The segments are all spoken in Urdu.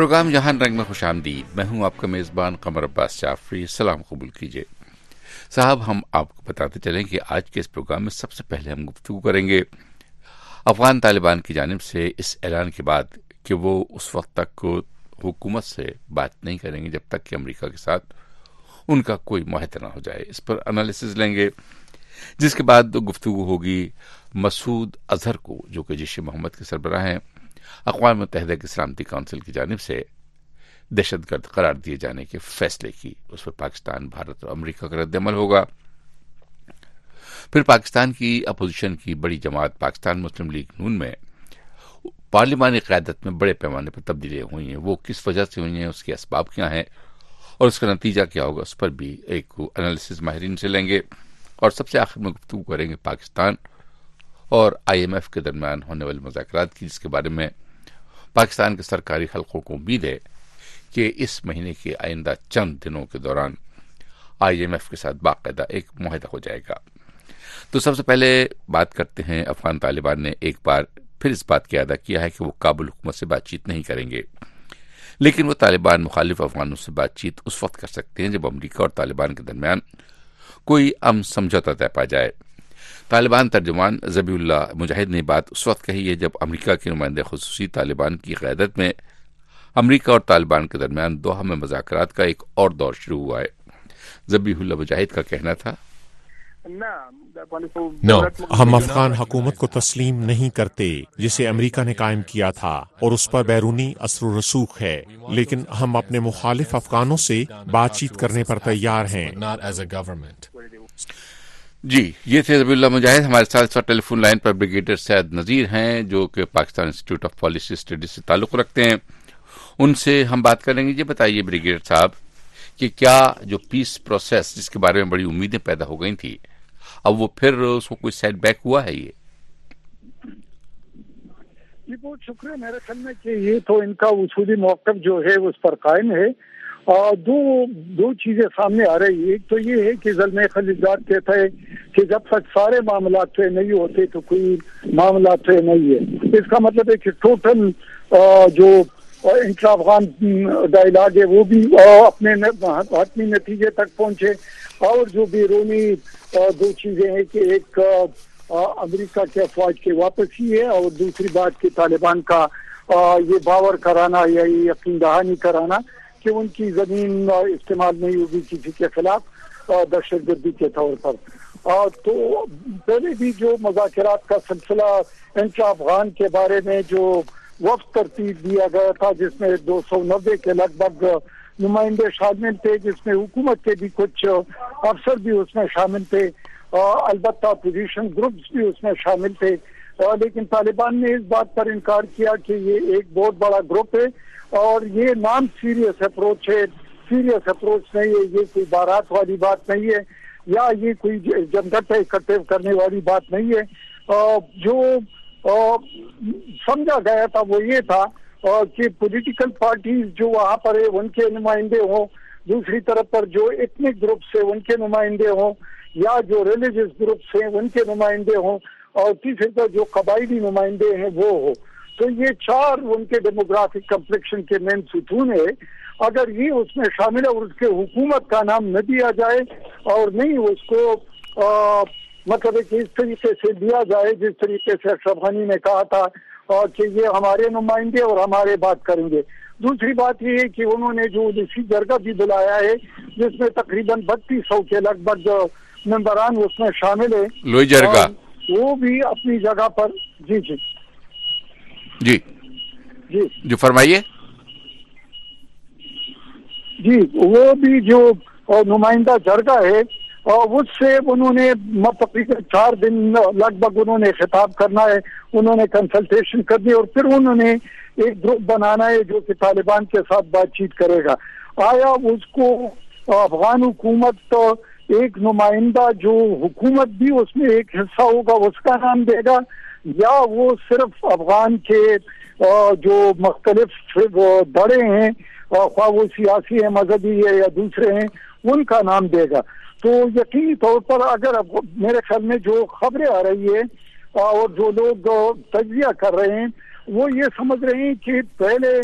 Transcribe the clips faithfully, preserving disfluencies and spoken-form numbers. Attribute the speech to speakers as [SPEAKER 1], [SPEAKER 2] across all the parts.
[SPEAKER 1] پروگرام یہاں رنگ میں خوش آمدید. میں ہوں آپ کا میزبان قمر عباس جعفری. سلام قبول کیجیے. صاحب, ہم آپ کو بتاتے چلیں کہ آج کے اس پروگرام میں سب سے پہلے ہم گفتگو کریں گے افغان طالبان کی جانب سے اس اعلان کے بعد کہ وہ اس وقت تک حکومت سے بات نہیں کریں گے جب تک کہ امریکہ کے ساتھ ان کا کوئی معاہدہ نہ ہو جائے. اس پر انالیسز لیں گے, جس کے بعد گفتگو ہوگی مسعود اظہر کو, جو کہ جیش محمد کے سربراہ ہیں, اقوام متحدہ کی سلامتی کونسل کی جانب سے دہشت گرد قرار دیے جانے کے فیصلے کی. اس پر پاکستان, بھارت اور امریکہ کا رد عمل ہوگا. پھر پاکستان کی اپوزیشن کی بڑی جماعت پاکستان مسلم لیگ نون میں پارلیمانی قیادت میں بڑے پیمانے پر تبدیلیاں ہوئی ہیں. وہ کس وجہ سے ہوئی ہیں, اس کے اسباب کیا ہیں اور اس کا نتیجہ کیا ہوگا, اس پر بھی ایک انالیسز ماہرین سے لیں گے. اور سب سے آخر میں گفتگو کریں گے پاکستان اور آئی ایم ایف کے درمیان ہونے والے مذاکرات کی, جس کے بارے میں پاکستان کے سرکاری حلقوں کو امید ہے کہ اس مہینے کے آئندہ چند دنوں کے دوران آئی ایم ایف کے ساتھ باقاعدہ ایک معاہدہ ہو جائے گا. تو سب سے پہلے بات کرتے ہیں, افغان طالبان نے ایک بار پھر اس بات کا اعادہ کیا ہے کہ وہ کابل حکومت سے بات چیت نہیں کریں گے, لیکن وہ طالبان مخالف افغانوں سے بات چیت اس وقت کر سکتے ہیں جب امریکہ اور طالبان کے درمیان کوئی امن سمجھوتا طے پا جائے. طالبان ترجمان ذبیح اللہ مجاہد نے بات اس وقت کہی ہے جب امریکہ کے نمائندے خصوصی طالبان کی قیادت میں امریکہ اور طالبان کے درمیان دوحہ میں مذاکرات کا ایک اور دور شروع ہوا ہے. ذبیح اللہ مجاہد کا کہنا تھا,
[SPEAKER 2] نو ہم افغان حکومت کو تسلیم نہیں کرتے جسے امریکہ نے قائم کیا تھا اور اس پر بیرونی اثر و رسوخ ہے, لیکن ہم اپنے مخالف افغانوں سے بات چیت کرنے پر تیار ہیں.
[SPEAKER 1] جی, یہ تھے ذبیح اللہ مجاہد. ہمارے ساتھ ٹیلی فون لائن پر بریگیڈیئر سعد نذیر ہیں, جو کہ Pakistan Institute of Policy Studies سے تعلق رکھتے ہیں. ان سے ہم بات کریں گے. یہ بتائیے بریگیڈیئر صاحب کہ کیا جو پیس پروسیس جس کے بارے میں بڑی امیدیں پیدا ہو گئی تھی, اب وہ پھر اس کو کوئی سیٹ بیک ہوا ہے؟ یہ
[SPEAKER 3] جی بہت شکریہ. میرے خیال میں کہ یہ تو ان کا اصولی موقف جو ہے اس پر قائم ہے. اور دو دو چیزیں سامنے آ رہی ہے. ایک تو یہ ہے کہ زلمے خلیلزاد کہتا ہے کہ جب تک سارے معاملات طے نہیں ہوتے تو کوئی معاملات طے نہیں ہے. اس کا مطلب ہے کہ ٹوٹل جو انٹرا افغان ڈائلاگ ہے وہ بھی اپنے حتمی نتیجے تک پہنچے. اور جو بیرونی دو چیزیں ہیں کہ ایک امریکہ کے افواج کی واپسی ہے اور دوسری بات کہ طالبان کا یہ باور کرانا یا یہ یقین دہانی کرانا کہ ان کی زمین استعمال نہیں ہوگی کسی کے خلاف دہشت گردی کے طور پر. تو پہلے بھی جو مذاکرات کا سلسلہ انٹرا افغان کے بارے میں جو وقت ترتیب دیا گیا تھا, جس میں دو سو نبے کے لگ بھگ نمائندے شامل تھے, جس میں حکومت کے بھی کچھ افسر بھی اس میں شامل تھے, البتہ اپوزیشن گروپس بھی اس میں شامل تھے, لیکن طالبان نے اس بات پر انکار کیا کہ یہ ایک بہت بڑا گروپ ہے اور یہ نان سیریس اپروچ ہے. سیریس اپروچ نہیں ہے, یہ کوئی بارات والی بات نہیں ہے یا یہ کوئی جنگت اکٹھے کرنے والی بات نہیں ہے. جو سمجھا گیا تھا وہ یہ تھا کہ پولیٹیکل پارٹیز جو وہاں پر ہے ان کے نمائندے ہوں, دوسری طرف پر جو ایتھنک گروپس ہیں ان کے نمائندے ہوں, یا جو ریلیجس گروپس ہیں ان کے نمائندے ہوں, اور تیسری طرف جو قبائلی نمائندے ہیں وہ ہو. تو یہ چار ان کے ڈیموگرافک کمپلیکشن کے مین ستون ہے. اگر یہ اس میں شامل ہے اور اس کے حکومت کا نام نہ دیا جائے اور نہیں اس کو آ, مطلب ہے کہ اس طریقے سے دیا جائے جس طریقے سے اشرف غنی نے کہا تھا اور کہ یہ ہمارے نمائندے اور ہمارے بات کریں گے. دوسری بات یہ ہے کہ انہوں نے جو اسی جرگہ بھی بلایا ہے جس میں تقریباً بتیس سو کے لگ بھگ ممبران اس میں شامل ہے,
[SPEAKER 1] لوئی جرگہ,
[SPEAKER 3] وہ بھی اپنی جگہ پر. جی جی
[SPEAKER 1] جی
[SPEAKER 3] جی
[SPEAKER 1] جو فرمائیے.
[SPEAKER 3] جی وہ بھی جو نمائندہ جرگہ ہے اس سے انہوں نے تقریباً چار دن لگ بھگ انہوں نے خطاب کرنا ہے, انہوں نے کنسلٹیشن کرنی اور پھر انہوں نے ایک گروپ بنانا ہے جو کہ طالبان کے ساتھ بات چیت کرے گا. آیا اس کو افغان حکومت ایک نمائندہ جو حکومت بھی اس میں ایک حصہ ہوگا اس کا نام دے گا, یا وہ صرف افغان کے جو مختلف دھڑے ہیں خواہ وہ سیاسی ہیں, مذہبی ہے یا دوسرے ہیں, ان کا نام دے گا. تو یقینی طور پر اگر میرے خیال میں جو خبریں آ رہی ہے اور جو لوگ تجزیہ کر رہے ہیں وہ یہ سمجھ رہے ہیں کہ پہلے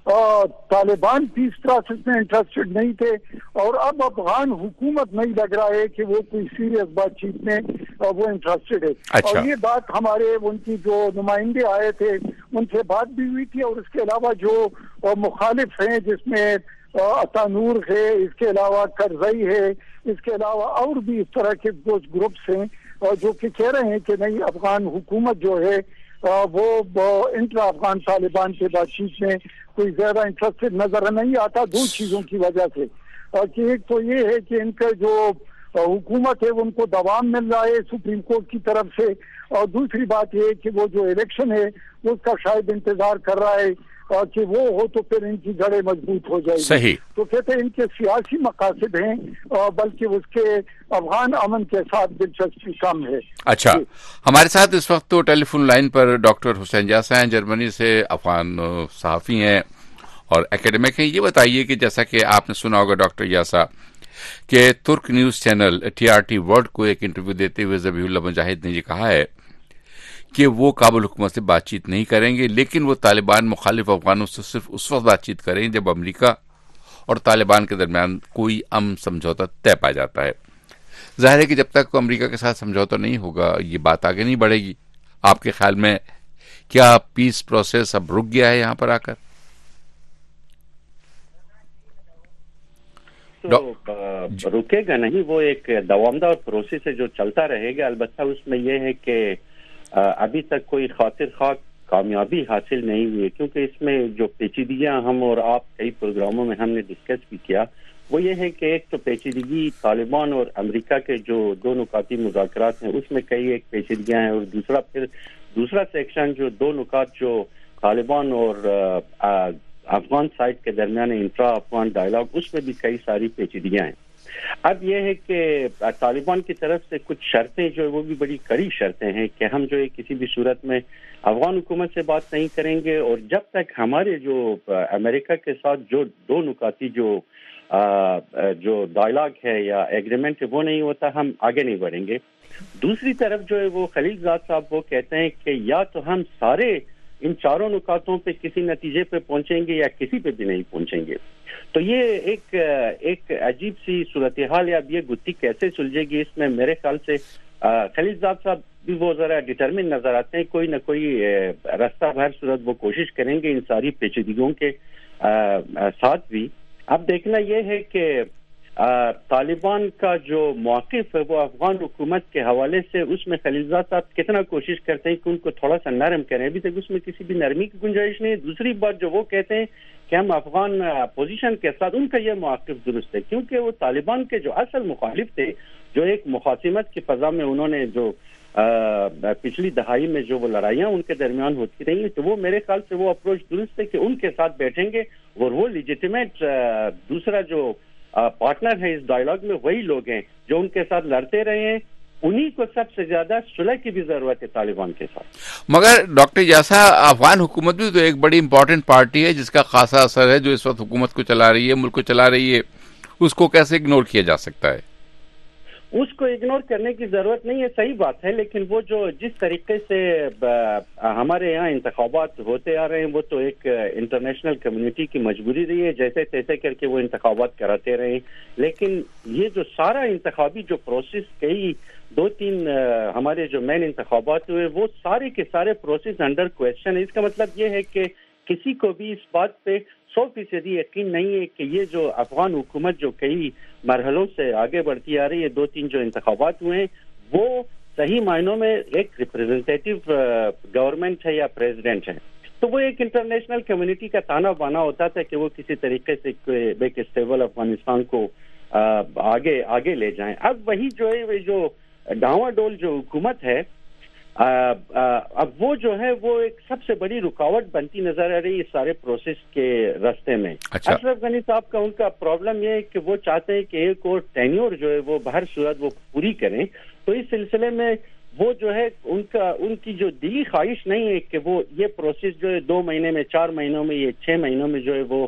[SPEAKER 3] طالبان پیس پروسیس میں انٹرسٹڈ نہیں تھے، اور اب افغان حکومت نہیں لگ رہا ہے کہ وہ کوئی سیریس بات چیت میں وہ انٹرسٹڈ ہے۔
[SPEAKER 1] اچھا۔
[SPEAKER 3] اور یہ بات ہمارے ان کی جو نمائندے آئے تھے ان سے بات بھی ہوئی تھی، اور اس کے علاوہ جو مخالف ہیں جس میں اتانور ہے، اس کے علاوہ کرزئی ہے، اس کے علاوہ اور بھی اس طرح کے کچھ گروپس ہیں جو کہ کہہ رہے ہیں کہ نہیں، افغان حکومت جو ہے وہ انٹرا افغان طالبان کے بات چیت میں کوئی زیادہ انٹرسٹڈ نظر نہیں آتا، دو چیزوں کی وجہ سے، کہ ایک تو یہ ہے کہ ان کا جو حکومت ہے ان کو دوام مل رہا ہے سپریم کورٹ کی طرف سے، اور دوسری بات یہ ہے کہ وہ جو الیکشن ہے اس کا شاید انتظار کر رہا ہے کہ وہ ہو تو پھر ان کی جڑیں مضبوط ہو جائے گی۔
[SPEAKER 1] صحیح۔
[SPEAKER 3] تو کہتے ہیں ان کے سیاسی مقاصد ہیں بلکہ اس کے افغان امن کے ساتھ دلچسپی کم ہے۔
[SPEAKER 1] اچھا، ہمارے ساتھ اس وقت تو ٹیلی فون لائن پر ڈاکٹر حسین یاسا ہیں، جرمنی سے افغان صحافی ہیں اور اکیڈمک ہیں۔ یہ بتائیے کہ جیسا کہ آپ نے سنا ہوگا ڈاکٹر یاسا کہ ترک نیوز چینل ٹی آر ٹی ورلڈ کو ایک انٹرویو دیتے ہوئے ذبیح اللہ مجاہد نے یہ کہا ہے کہ وہ کابل حکومت سے بات چیت نہیں کریں گے، لیکن وہ طالبان مخالف افغانوں سے صرف اس وقت بات چیت کریں جب امریکا اور طالبان کے درمیان کوئی امن سمجھوتا طے پا جاتا ہے۔ ظاہر ہے کہ جب تک امریکا کے ساتھ سمجھوتا نہیں ہوگا یہ بات آگے نہیں بڑھے گی۔ آپ کے خیال میں کیا پیس پروسیس اب رک گیا ہے یہاں پر آ کر؟
[SPEAKER 4] تو رکے گا نہیں، وہ ایک دوامدار پروسیس ہے جو چلتا رہے گا۔ البتہ اس میں یہ ہے کہ ابھی تک کوئی خاطر خواہ کامیابی حاصل نہیں ہوئی، کیونکہ اس میں جو پیچیدگیاں ہم اور آپ کئی پروگراموں میں ہم نے ڈسکس بھی کیا، وہ یہ ہے کہ ایک تو پیچیدگی طالبان اور امریکا کے جو دو نکاتی مذاکرات ہیں اس میں کئی ایک پیچیدگیاں ہیں، اور دوسرا پھر دوسرا سیکشن جو دو نکات جو طالبان اور افغان سائڈ کے درمیان انٹرا افغان ڈائلاگ، اس میں بھی کئی ساری پیچیدگیاں ہیں۔ اب یہ ہے کہ طالبان کی طرف سے کچھ شرطیں جو وہ بھی بڑی کڑی شرطیں ہیں کہ ہم جو ہے کسی بھی صورت میں افغان حکومت سے بات نہیں کریں گے، اور جب تک ہمارے جو امریکا کے ساتھ جو دو نکاتی جو جو ڈائلاگ ہے یا ایگریمنٹ ہے وہ نہیں ہوتا، ہم آگے نہیں بڑھیں گے۔ دوسری طرف جو ہے وہ خلیل زاد صاحب وہ کہتے ہیں کہ یا تو ہم سارے ان چاروں نکاتوں پہ کسی نتیجے پہ پہنچیں گے یا کسی پہ بھی نہیں پہنچیں گے۔ تو یہ ایک ایک عجیب سی صورتحال ہے۔ اب یہ گتھی کیسے سلجھے گی، اس میں میرے خیال سے خلیل زاد صاحب بھی وہ ذرا ڈٹرمن نظر آتے ہیں، کوئی نہ کوئی راستہ بہر صورت وہ کوشش کریں گے ان ساری پیچیدگیوں کے ساتھ بھی۔ اب دیکھنا یہ ہے کہ طالبان کا جو موقف ہے وہ افغان حکومت کے حوالے سے، اس میں خلیل زاد صاحب کتنا کوشش کرتے ہیں کہ ان کو تھوڑا سا نرم کریں، ابھی تک اس میں کسی بھی نرمی کی گنجائش نہیں ہے۔ دوسری بات جو وہ کہتے ہیں کہ ہم افغان اپوزیشن کے ساتھ، ان کا یہ موقف درست ہے، کیونکہ وہ طالبان کے جو اصل مخالف تھے، جو ایک مخاصمت کی فضا میں انہوں نے جو پچھلی دہائی میں جو وہ لڑائیاں ان کے درمیان ہوتی رہی ہیں، تو وہ میرے خیال سے وہ اپروچ درست ہے کہ ان کے ساتھ بیٹھیں گے، اور وہ لیجیٹیمیٹ دوسرا جو پارٹنر ہے اس ڈائلاگ میں وہی لوگ ہیں جو ان کے ساتھ لڑتے رہے ہیں، انہی کو سب سے زیادہ صلح کی بھی ضرورت ہے طالبان کے ساتھ۔
[SPEAKER 1] مگر ڈاکٹر یاسا، افغان حکومت بھی تو ایک بڑی امپورٹنٹ پارٹی ہے جس کا خاصا اثر ہے، جو اس وقت حکومت کو چلا رہی ہے، ملک کو چلا رہی ہے، اس کو کیسے اگنور کیا جا سکتا ہے؟
[SPEAKER 4] اس کو اگنور کرنے کی ضرورت نہیں ہے، صحیح بات ہے، لیکن وہ جو جس طریقے سے ہمارے یہاں انتخابات ہوتے آ رہے ہیں وہ تو ایک انٹرنیشنل کمیونٹی کی مجبوری رہی ہے، جیسے تیسے کر کے وہ انتخابات کراتے رہے، لیکن یہ جو سارا انتخابی جو پروسیس کئی دو تین ہمارے جو مین انتخابات ہوئے وہ سارے کے سارے پروسیس انڈر کویسچن ہے۔ اس کا مطلب یہ ہے کہ کسی کو بھی اس بات پہ سو فیصدی یقین نہیں ہے کہ یہ جو افغان حکومت جو کئی مرحلوں سے آگے بڑھتی آ رہی ہے، دو تین جو انتخابات ہوئے ہیں وہ صحیح معنوں میں ایک ریپریزنٹیٹیو گورنمنٹ ہے یا پریزیڈنٹ ہے۔ تو وہ ایک انٹرنیشنل کمیونٹی کا تانا بانا ہوتا تھا کہ وہ کسی طریقے سے ایک اسٹیبل افغانستان کو آگے آگے لے جائیں۔ اب وہی جو ہے جو ڈاواں ڈول جو حکومت ہے، اب وہ جو ہے وہ ایک سب سے بڑی رکاوٹ بنتی نظر آ رہی ہے اس سارے پروسیس کے راستے میں۔ اشرف غنی صاحب کا ان کا پرابلم یہ ہے کہ وہ چاہتے ہیں کہ ایک اور ٹینیور جو ہے وہ بہر صورت وہ پوری کریں، تو اس سلسلے میں وہ جو ہے ان کا ان کی جو دلی خواہش نہیں ہے کہ وہ یہ پروسیس جو ہے دو مہینے میں، چار مہینوں میں، یہ چھ مہینوں میں جو ہے وہ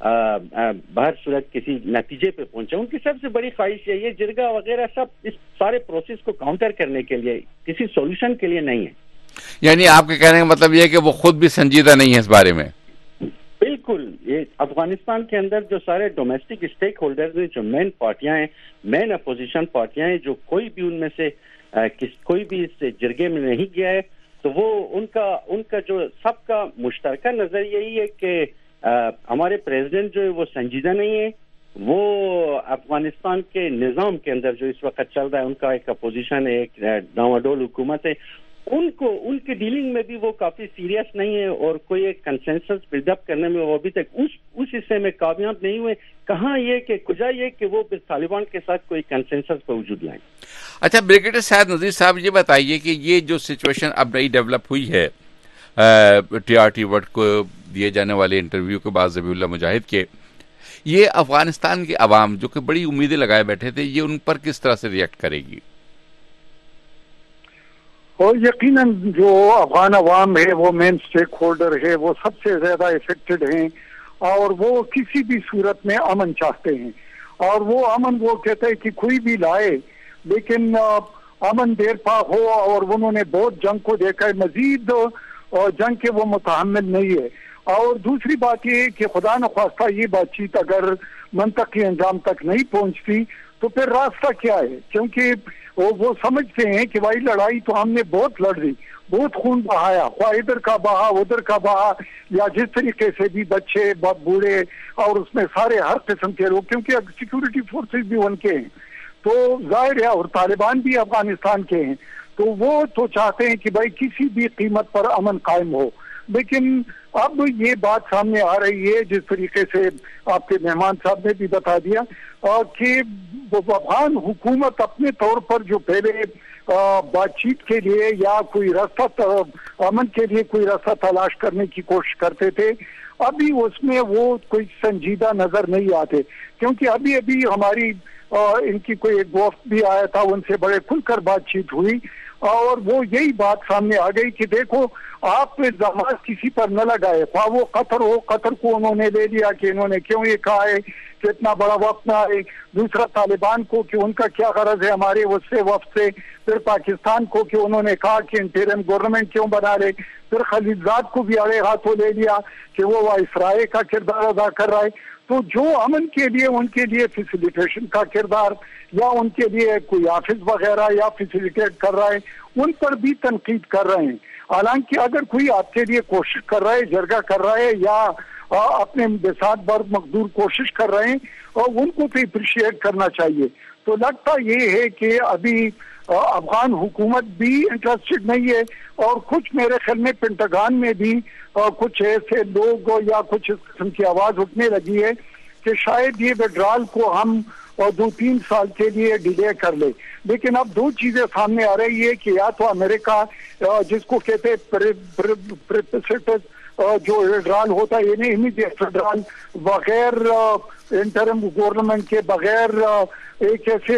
[SPEAKER 4] بہر صورت کسی نتیجے پہ پہنچے۔ ان کی سب سے بڑی خواہش ہے یہ جرگا وغیرہ سب اس سارے پروسیس کو کاؤنٹر کرنے کے لیے، کسی سولوشن کے لیے نہیں ہے۔
[SPEAKER 1] یعنی آپ کے کہنے کا مطلب یہ ہے کہ وہ خود بھی سنجیدہ نہیں ہے اس بارے میں؟
[SPEAKER 4] بالکل. یہ افغانستان کے اندر جو سارے ڈومیسٹک اسٹیک ہولڈرز ہیں, جو مین پارٹیاں ہیں, مین اپوزیشن پارٹیاں ہیں, جو کوئی بھی ان میں سے کوئی بھی اس جرگے میں نہیں گیا ہے, تو وہ ان کا ان کا جو سب کا مشترکہ نظر یہی ہے کہ ہمارے پریزیڈنٹ جو ہے وہ سنجیدہ نہیں ہے. وہ افغانستان کے نظام کے اندر جو اس وقت چل رہا ہے, ان کا ایک اپوزیشن ہے, ایک ڈاواڈول حکومت ہے, ان کو ان کی ڈیلنگ میں بھی وہ کافی سیریس نہیں ہے, اور کوئی ایک کنسنسس بلڈ اپ کرنے میں وہ ابھی تک اس اس حصے میں کامیاب نہیں ہوئے. کہاں یہ کہ کجا یہ کہ وہ طالبان کے ساتھ کوئی کنسنسس پہ وجود لائیں.
[SPEAKER 1] اچھا بریگیڈیئر سعد نذیر صاحب, یہ بتائیے کہ یہ جو سچویشن اب نئی ڈیولپ ہوئی ہے ٹی آر ٹی ورڈ کو دیے جانے والے انٹرویو کے بعد ذبیح اللہ مجاہد کے, یہ افغانستان کے عوام جو کہ بڑی امیدیں لگائے بیٹھے تھے, یہ ان پر کس طرح سے ریئیکٹ کرے گی؟
[SPEAKER 3] اور یقیناً جو افغان عوام ہے, وہ مین سٹیک ہولڈر ہے, وہ سب سے زیادہ افیکٹڈ ہیں, اور وہ کسی بھی صورت میں امن چاہتے ہیں. اور وہ امن وہ کہتے ہیں کہ کوئی بھی لائے, لیکن امن دیر پا ہو, اور انہوں نے بہت جنگ کو دیکھا ہے, مزید جنگ کے وہ متحمل نہیں ہے. اور دوسری بات یہ کہ خدا نخواستہ یہ بات چیت اگر منطقی انجام تک نہیں پہنچتی تو پھر راستہ کیا ہے, کیونکہ وہ سمجھتے ہیں کہ بھائی لڑائی تو ہم نے بہت لڑ دی, بہت خون بہایا, خواہ ادھر کا بہا ادھر کا بہا, یا جس طریقے سے بھی بچے بوڑھے اور اس میں سارے ہر قسم کے لوگ, کیونکہ سیکورٹی فورسز بھی ان کے ہیں, تو ظاہر ہے, اور طالبان بھی افغانستان کے ہیں, تو وہ تو چاہتے ہیں کہ بھائی کسی بھی قیمت پر امن قائم ہو. لیکن اب یہ بات سامنے آ رہی ہے, جس طریقے سے آپ کے مہمان صاحب نے بھی بتا دیا, کہ افغان حکومت اپنے طور پر جو پہلے بات چیت کے لیے یا کوئی راستہ امن کے لیے کوئی راستہ تلاش کرنے کی کوشش کرتے تھے, ابھی اس میں وہ کوئی سنجیدہ نظر نہیں آتے. کیونکہ ابھی ابھی ہماری ان کی کوئی ایک وفد بھی آیا تھا, ان سے بڑے کھل کر بات چیت ہوئی, اور وہ یہی بات سامنے آ گئی کہ دیکھو آپ الزامات کسی پر نہ لگائے, خواہ وہ قطر ہو, قطر کو انہوں نے لے لیا کہ انہوں نے کیوں یہ کہا ہے کہ اتنا بڑا وفد نہ آئے, دوسرا طالبان کو کہ ان کا کیا غرض ہے ہمارے اس سے وفد سے, پھر پاکستان کو کہ انہوں نے کہا کہ انٹرم گورنمنٹ کیوں بنا لے, پھر خلیلزاد کو بھی اڑے ہاتھوں لے لیا کہ وہ وائسرائے کا کردار ادا کر رہا ہے. تو جو امن کے لیے ان کے لیے فیسیلیٹیشن کا کردار یا ان کے لیے کوئی آفس وغیرہ یا فیسیلیٹیٹ کر رہا ہے, ان پر بھی تنقید کر رہے ہیں. حالانکہ اگر کوئی آپ کے لیے کوشش کر رہا ہے, جرگہ کر رہا ہے, یا اپنے بساط برد مقدور کوشش کر رہے ہیں, اور ان کو تو اپریشیٹ کرنا چاہیے. تو لگتا یہ ہے کہ ابھی افغان حکومت بھی انٹرسٹڈ نہیں ہے, اور کچھ میرے خیال میں پینٹاگان میں بھی کچھ ایسے لوگ یا کچھ اس قسم کی آواز اٹھنے لگی ہے کہ شاید یہ وڈرال کو ہم دو تین سال کے لیے ڈیلے کر لے. لیکن اب دو چیزیں سامنے آ رہی ہے کہ یا تو امریکہ جس کو کہتے ہیں جو وڈرال ہوتا ہے, یعنی امیڈیٹ وڈرال بغیر انٹرم گورنمنٹ کے, بغیر ایک ایسے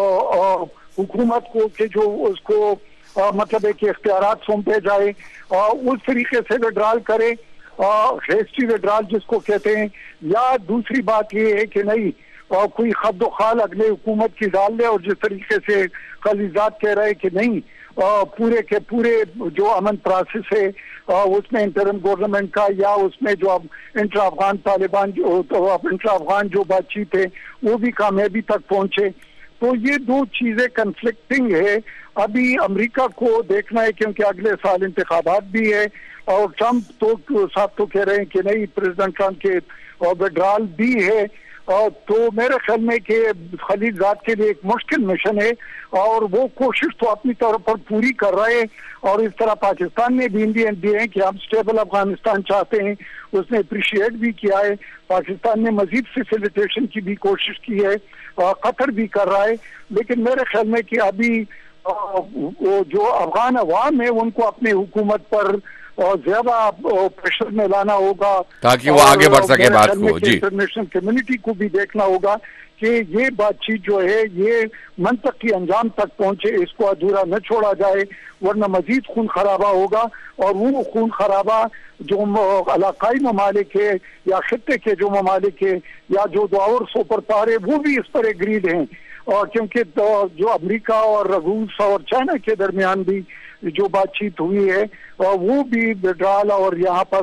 [SPEAKER 3] حکومت کو کہ جو اس کو مطلب ہے کہ اختیارات سونپے جائے, اس طریقے سے وڈرال کرے, ہیسٹی وڈرال جس کو کہتے ہیں, یا دوسری بات یہ ہے کہ نہیں کوئی خد و خال اگلے حکومت کی ڈال دے, اور جس طریقے سے خلیلزاد کہہ رہے کہ نہیں پورے کے پورے جو امن پروسیس ہے اس میں انٹرم گورنمنٹ کا یا اس میں جو انٹر افغان طالبان جو انٹر افغان جو بات چیت ہے وہ بھی کامیابی تک پہنچے. تو یہ دو چیزیں کنفلکٹنگ ہے. ابھی امریکہ کو دیکھنا ہے کیونکہ اگلے سال انتخابات بھی ہے, اور ٹرمپ تو صاحب تو کہہ رہے ہیں کہ نہیں, پریزیڈنٹ ٹرمپ کے وڈرال بھی ہے. تو میرے خیال میں کہ خلیلزاد کے لیے ایک مشکل مشن ہے, اور وہ کوشش تو اپنی طرف پر پوری کر رہے ہیں, اور اس طرح پاکستان نے بھی انڈین دیے ہیں کہ ہم سٹیبل افغانستان چاہتے ہیں, اس نے اپریشیٹ بھی کیا ہے. پاکستان نے مزید فیسیلیٹیشن کی بھی کوشش کی ہے, قطر بھی کر رہا ہے. لیکن میرے خیال میں کہ ابھی جو افغان عوام ہے ان کو اپنی حکومت پر زیادہ پریشر میں لانا ہوگا
[SPEAKER 1] تاکہ وہ آگے بڑھ سکے بات کو. جی,
[SPEAKER 3] انٹرنیشنل کمیونٹی کو بھی دیکھنا ہوگا کہ یہ بات چیت جو ہے یہ منطقی انجام تک پہنچے, اس کو ادھورا نہ چھوڑا جائے, ورنہ مزید خون خرابہ ہوگا. اور وہ خون خرابہ جو علاقائی ممالک ہے یا خطے کے جو ممالک ہے یا جو دو سپر پاور ہے وہ بھی اس پر ایگریڈ ہیں, اور کیونکہ جو امریکہ اور روس اور چائنا کے درمیان بھی جو بات چیت ہوئی ہے وہ بھی وڈرال اور یہاں پر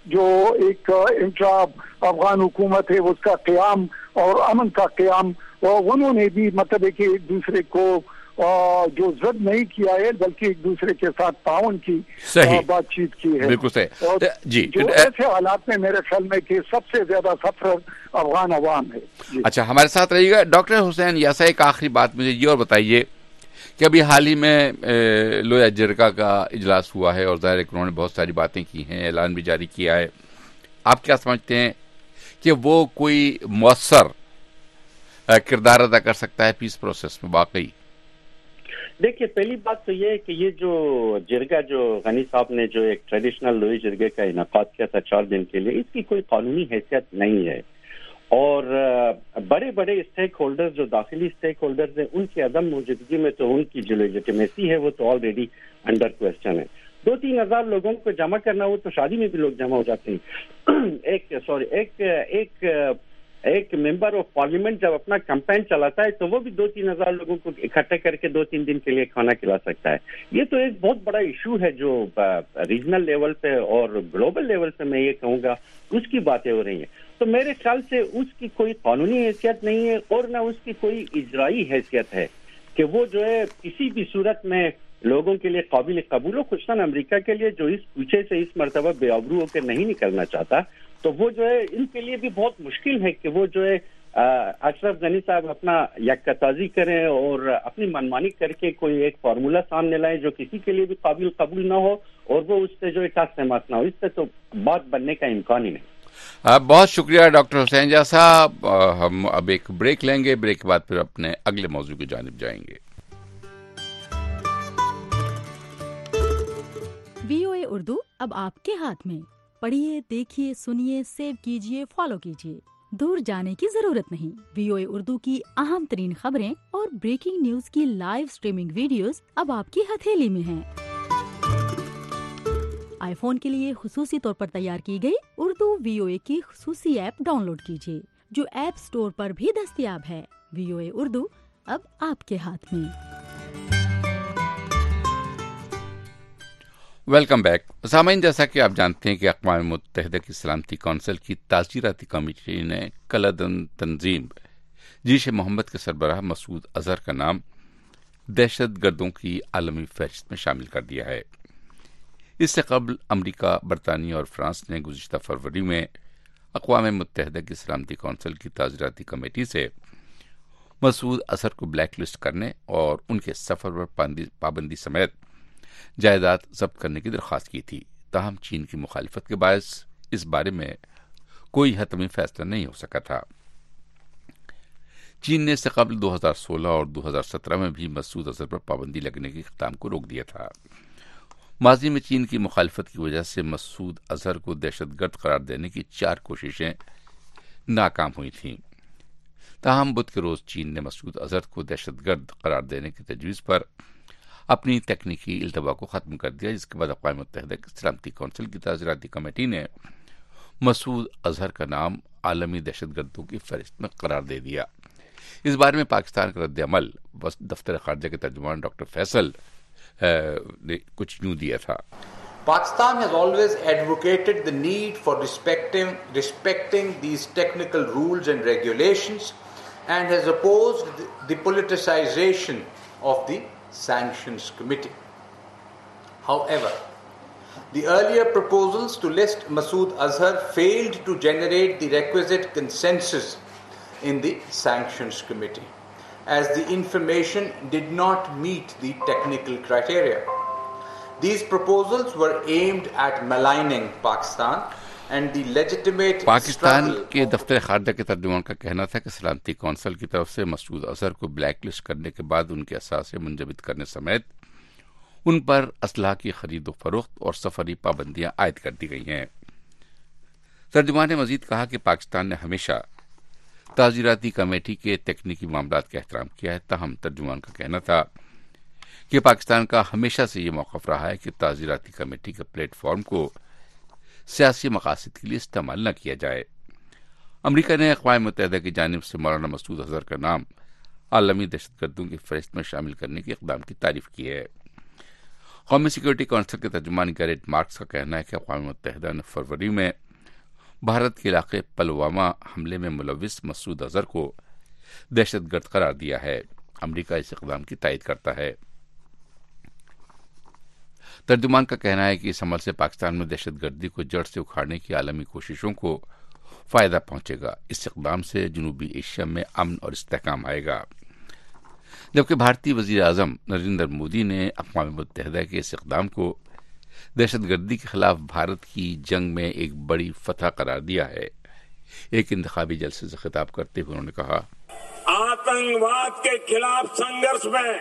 [SPEAKER 3] جو ایک انٹرا افغان حکومت ہے اس کا قیام اور امن کا قیام، انہوں نے بھی مطلب ہے کہ ایک دوسرے کو جو زد نہیں کیا ہے بلکہ ایک دوسرے کے ساتھ تعاون کی بات چیت کی ہے.
[SPEAKER 1] بالکل صحیح جی.
[SPEAKER 3] جو ایسے حالات میں میرے خیال میں کہ سب سے زیادہ سفر افغان عوام ہے.
[SPEAKER 1] اچھا ہمارے ساتھ رہیے گا ڈاکٹر حسین یاسا. ایک آخری بات مجھے یہ اور بتائیے کہ ابھی حال ہی میں لویا جرگا کا اجلاس ہوا ہے اور ظاہر ہے کہ انہوں نے بہت ساری باتیں کی ہیں، اعلان بھی جاری کیا ہے. آپ کیا سمجھتے ہیں کہ وہ کوئی مؤثر کردار ادا کر سکتا ہے پیس پروسیس میں؟ واقعی
[SPEAKER 4] دیکھیے پہلی بات تو یہ ہے کہ یہ جو جرگا جو غنی صاحب نے جو ایک ٹریڈیشنل لوئی جرگے کا انعقاد کیا تھا چار دن کے لیے، اس کی کوئی قانونی حیثیت نہیں ہے. اور بڑے بڑے اسٹیک ہولڈر جو داخلی اسٹیک ہولڈرز ہیں ان کی عدم موجودگی میں تو ان کی جو لیجیٹیمیسی ہے وہ تو آلریڈی انڈر کوسچن ہے. دو تین ہزار لوگوں کو جمع کرنا ہو تو شادی میں بھی لوگ جمع ہو جاتے ہیں. ایک سوری ایک ایک ایک ممبر آف پارلیمنٹ جب اپنا کمپین چلاتا ہے تو وہ بھی دو تین ہزار لوگوں کو اکٹھے کر کے دو تین دن کے لیے کھانا کھلا سکتا ہے. یہ تو ایک بہت بڑا ایشو ہے جو ریجنل لیول پہ اور گلوبل لیول پہ میں یہ کہوں گا اس کی باتیں ہو رہی ہیں. تو میرے خیال سے اس کی کوئی قانونی حیثیت نہیں ہے اور نہ اس کی کوئی اجرائی حیثیت ہے کہ وہ جو ہے کسی بھی صورت میں لوگوں کے لیے قابل قبول ہو. خصوصاً امریکہ کے لیے جو اس کوچے سے اس مرتبہ بے آبرو ہو کے نہیں نکلنا چاہتا، تو وہ جو ہے ان کے لیے بھی بہت مشکل ہے کہ وہ جو ہے اشرف غنی صاحب اپنا یکہ تازی کریں اور اپنی منمانی کر کے کوئی ایک فارمولا سامنے لائیں جو کسی کے لیے بھی قابل قبول نہ ہو اور وہ اس سے جو ہے ٹاس سماس نہ ہو. اس سے تو بات بننے کا امکان ہی نہیں.
[SPEAKER 1] بہت شکریہ ڈاکٹر حسین جا صاحب. ہم اب ایک بریک لیں گے، بریک کے بعد پھر اپنے اگلے موضوع کی جانب جائیں گے.
[SPEAKER 5] وی او اے اردو اب آپ کے ہاتھ میں. پڑھیے، دیکھیے، سنیے، سیو کیجیے، فالو کیجیے. دور جانے کی ضرورت نہیں. وی او اے اردو کی اہم ترین خبریں اور بریکنگ نیوز کی لائیو سٹریمنگ ویڈیوز اب آپ کی ہتھیلی میں ہیں. آئی فون کے لیے خصوصی طور پر تیار کی گئی اردو وی او اے کی خصوصی ایپ ڈاؤن لوڈ کیجیے جو ایپ سٹور پر بھی دستیاب ہے. وی او اے اردو اب آپ کے ہاتھ میں.
[SPEAKER 1] Welcome back. سامعین، جیسا کہ آپ جانتے ہیں کہ اقوام متحدہ کی سلامتی کونسل کی تعزیراتی کمیٹی نے کلادن تنظیم جیش محمد کے سربراہ مسعود اظہر کا نام دہشت گردوں کی عالمی فہرست میں شامل کر دیا ہے. اس سے قبل امریکہ، برطانیہ اور فرانس نے گزشتہ فروری میں اقوام متحدہ کی سلامتی کونسل کی تعزیراتی کمیٹی سے مسعود اظہر کو بلیک لسٹ کرنے اور ان کے سفر پر پابندی سمیت جائیداد ضبط کرنے کی درخواست کی تھی. تاہم چین کی مخالفت کے باعث اس بارے میں کوئی حتمی فیصلہ نہیں ہو سکا تھا. چین نے اس سے قبل دو ہزار سولہ اور دو ہزار سترہ میں بھی مسعود اظہر پر پابندی لگنے کے اقدام کو روک دیا تھا. ماضی میں چین کی مخالفت کی وجہ سے مسعود اظہر کو دہشت گرد قرار دینے کی چار کوششیں ناکام ہوئی تھیں. تاہم بدھ کے روز چین نے مسعود اظہر کو دہشت گرد قرار دینے کی تجویز پر اپنی تکنیکی التوا کو ختم کر دیا، جس کے بعد اقوام متحدہ کی سلامتی کونسل کی تعزیراتی کمیٹی نے مسعود اظہر کا نام عالمی دہشت گردوں کی فہرست میں قرار دے دیا. اس بارے میں پاکستان کا رد عمل دفتر خارجہ کے ترجمان ڈاکٹر فیصل نے کچھ یوں دیا تھا.
[SPEAKER 6] Pakistan has always advocated the need for respecting, respecting these technical rules and regulations and has opposed the, the politicization of the Sanctions Committee. However, the earlier proposals to list Masood Azhar failed to generate the requisite consensus in the Sanctions Committee, as the information did not meet the technical criteria. These proposals were aimed at maligning Pakistan and the legitimate
[SPEAKER 1] Pakistan
[SPEAKER 6] struggle
[SPEAKER 1] کے دفتر خارجہ کے ترجمان کا کہنا تھا کہ سلامتی کونسل کی طرف سے مسعود اظہر کو بلیک لسٹ کرنے کے بعد ان کے اثاثے منجمد کرنے سمیت ان پر اسلحہ کی خرید و فروخت اور سفری پابندیاں عائد کر دی گئی ہیں. ترجمان نے مزید کہا کہ پاکستان نے ہمیشہ تعزیراتی کمیٹی کے تکنیکی معاملات کا احترام کیا ہے. تاہم ترجمان کا کہنا تھا کہ پاکستان کا ہمیشہ سے یہ موقف رہا ہے کہ تعزیراتی کمیٹی کے پلیٹ فارم کو سیاسی مقاصد کے لیے استعمال نہ کیا جائے. امریکہ نے اقوام متحدہ کی جانب سے مولانا مسعود اظہر کا نام عالمی دہشت گردوں کی فہرست میں شامل کرنے کے اقدام کی تعریف کی ہے. قومی سیکورٹی کونسل کے ترجمان گیریٹ مارکس کا کہنا ہے کہ اقوام متحدہ نے فروری میں भारत के इलाके पुलवामा हमले में मुलविस मसूद अजहर को दहशतगर्द करार दिया है। अमेरिका इस इक़दाम की तायद करता है। तर्जुमान का कहना है कि इस अमल से पाकिस्तान में दहशतगर्दी को जड़ से उखाड़ने की आलमी कोशिशों को फायदा पहुंचेगा। इस इक़दाम से जनूबी एशिया में अमन और इस्तेहकाम आएगा। जबकि भारतीय वज़ीर आज़म नरेंद्र मोदी ने अक़वाम मुत्तहिदा के इस इक़दाम को दहशतगर्दी के खिलाफ भारत की जंग में एक बड़ी फतह करार दिया है। एक इंतखाबी जलसे से खिताब करते हुए उन्होंने कहा,
[SPEAKER 7] आतंकवाद के खिलाफ संघर्ष में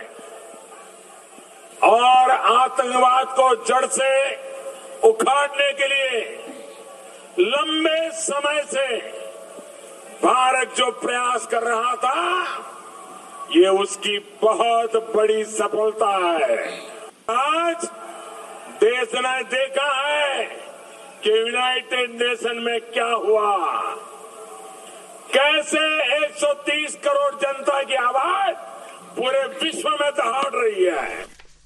[SPEAKER 7] और आतंकवाद को जड़ से उखाड़ने के लिए लंबे समय से भारत जो प्रयास कर रहा था, ये उसकी बहुत बड़ी सफलता है। आज देश ने देखा है कि यूनाइटेड नेशन में क्या हुआ, कैसे एक सौ तीस करोड़ जनता की आवाज पूरे विश्व में दहाड़ रही है।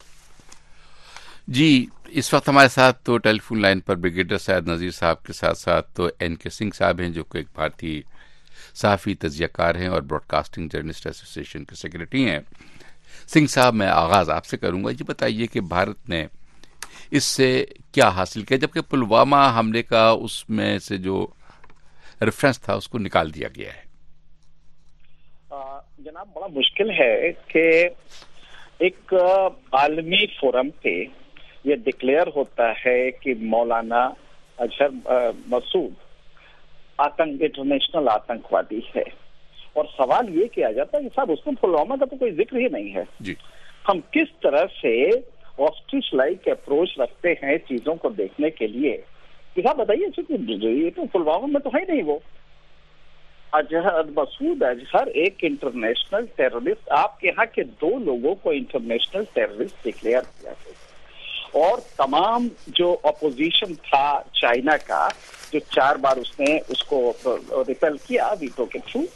[SPEAKER 1] जी, इस वक्त हमारे साथ तो टेलीफोन लाइन पर ब्रिगेडियर सैयद नजीर साहब के साथ साथ तो एन के सिंह साहब हैं, जो कि एक भारतीय सहाफ़ी, तज्ज़ियाकार हैं और ब्रॉडकास्टिंग जर्नलिस्ट एसोसिएशन के सेक्रेटरी हैं। सिंह साहब, मैं आगाज आपसे करूंगा। ये बताइए कि भारत ने इससे क्या हासिल किया, जबकि पुलवामा हमले का उसमें से जो रेफरेंस था उसको निकाल दिया गया है।
[SPEAKER 8] आ, जनाब, बड़ा मुश्किल है कि एक आलमी फोरम पे ये डिक्लेयर होता है कि मौलाना अजहर मसूद आतंक इंटरनेशनल आतंकवादी है, और सवाल ये किया जाता है कि साहब उसमें पुलवामा का तो कोई जिक्र ही नहीं है
[SPEAKER 1] जी।
[SPEAKER 8] हम किस तरह से ऑस्ट्रिच लाइक अप्रोच रखते हैं चीजों को देखने के लिए कि साहब बताइए, ये तो पुलवामा में तो है नहीं वो अजहर मसूद अजहर एक इंटरनेशनल टेररिस्ट। आपके यहाँ के दो लोगों को इंटरनेशनल टेररिस्ट डिक्लेयर किया गया, और तमाम जो अपोजिशन था चाइना का, जो चार बार उसने उसको रिपेल किया वीटो के थ्रू,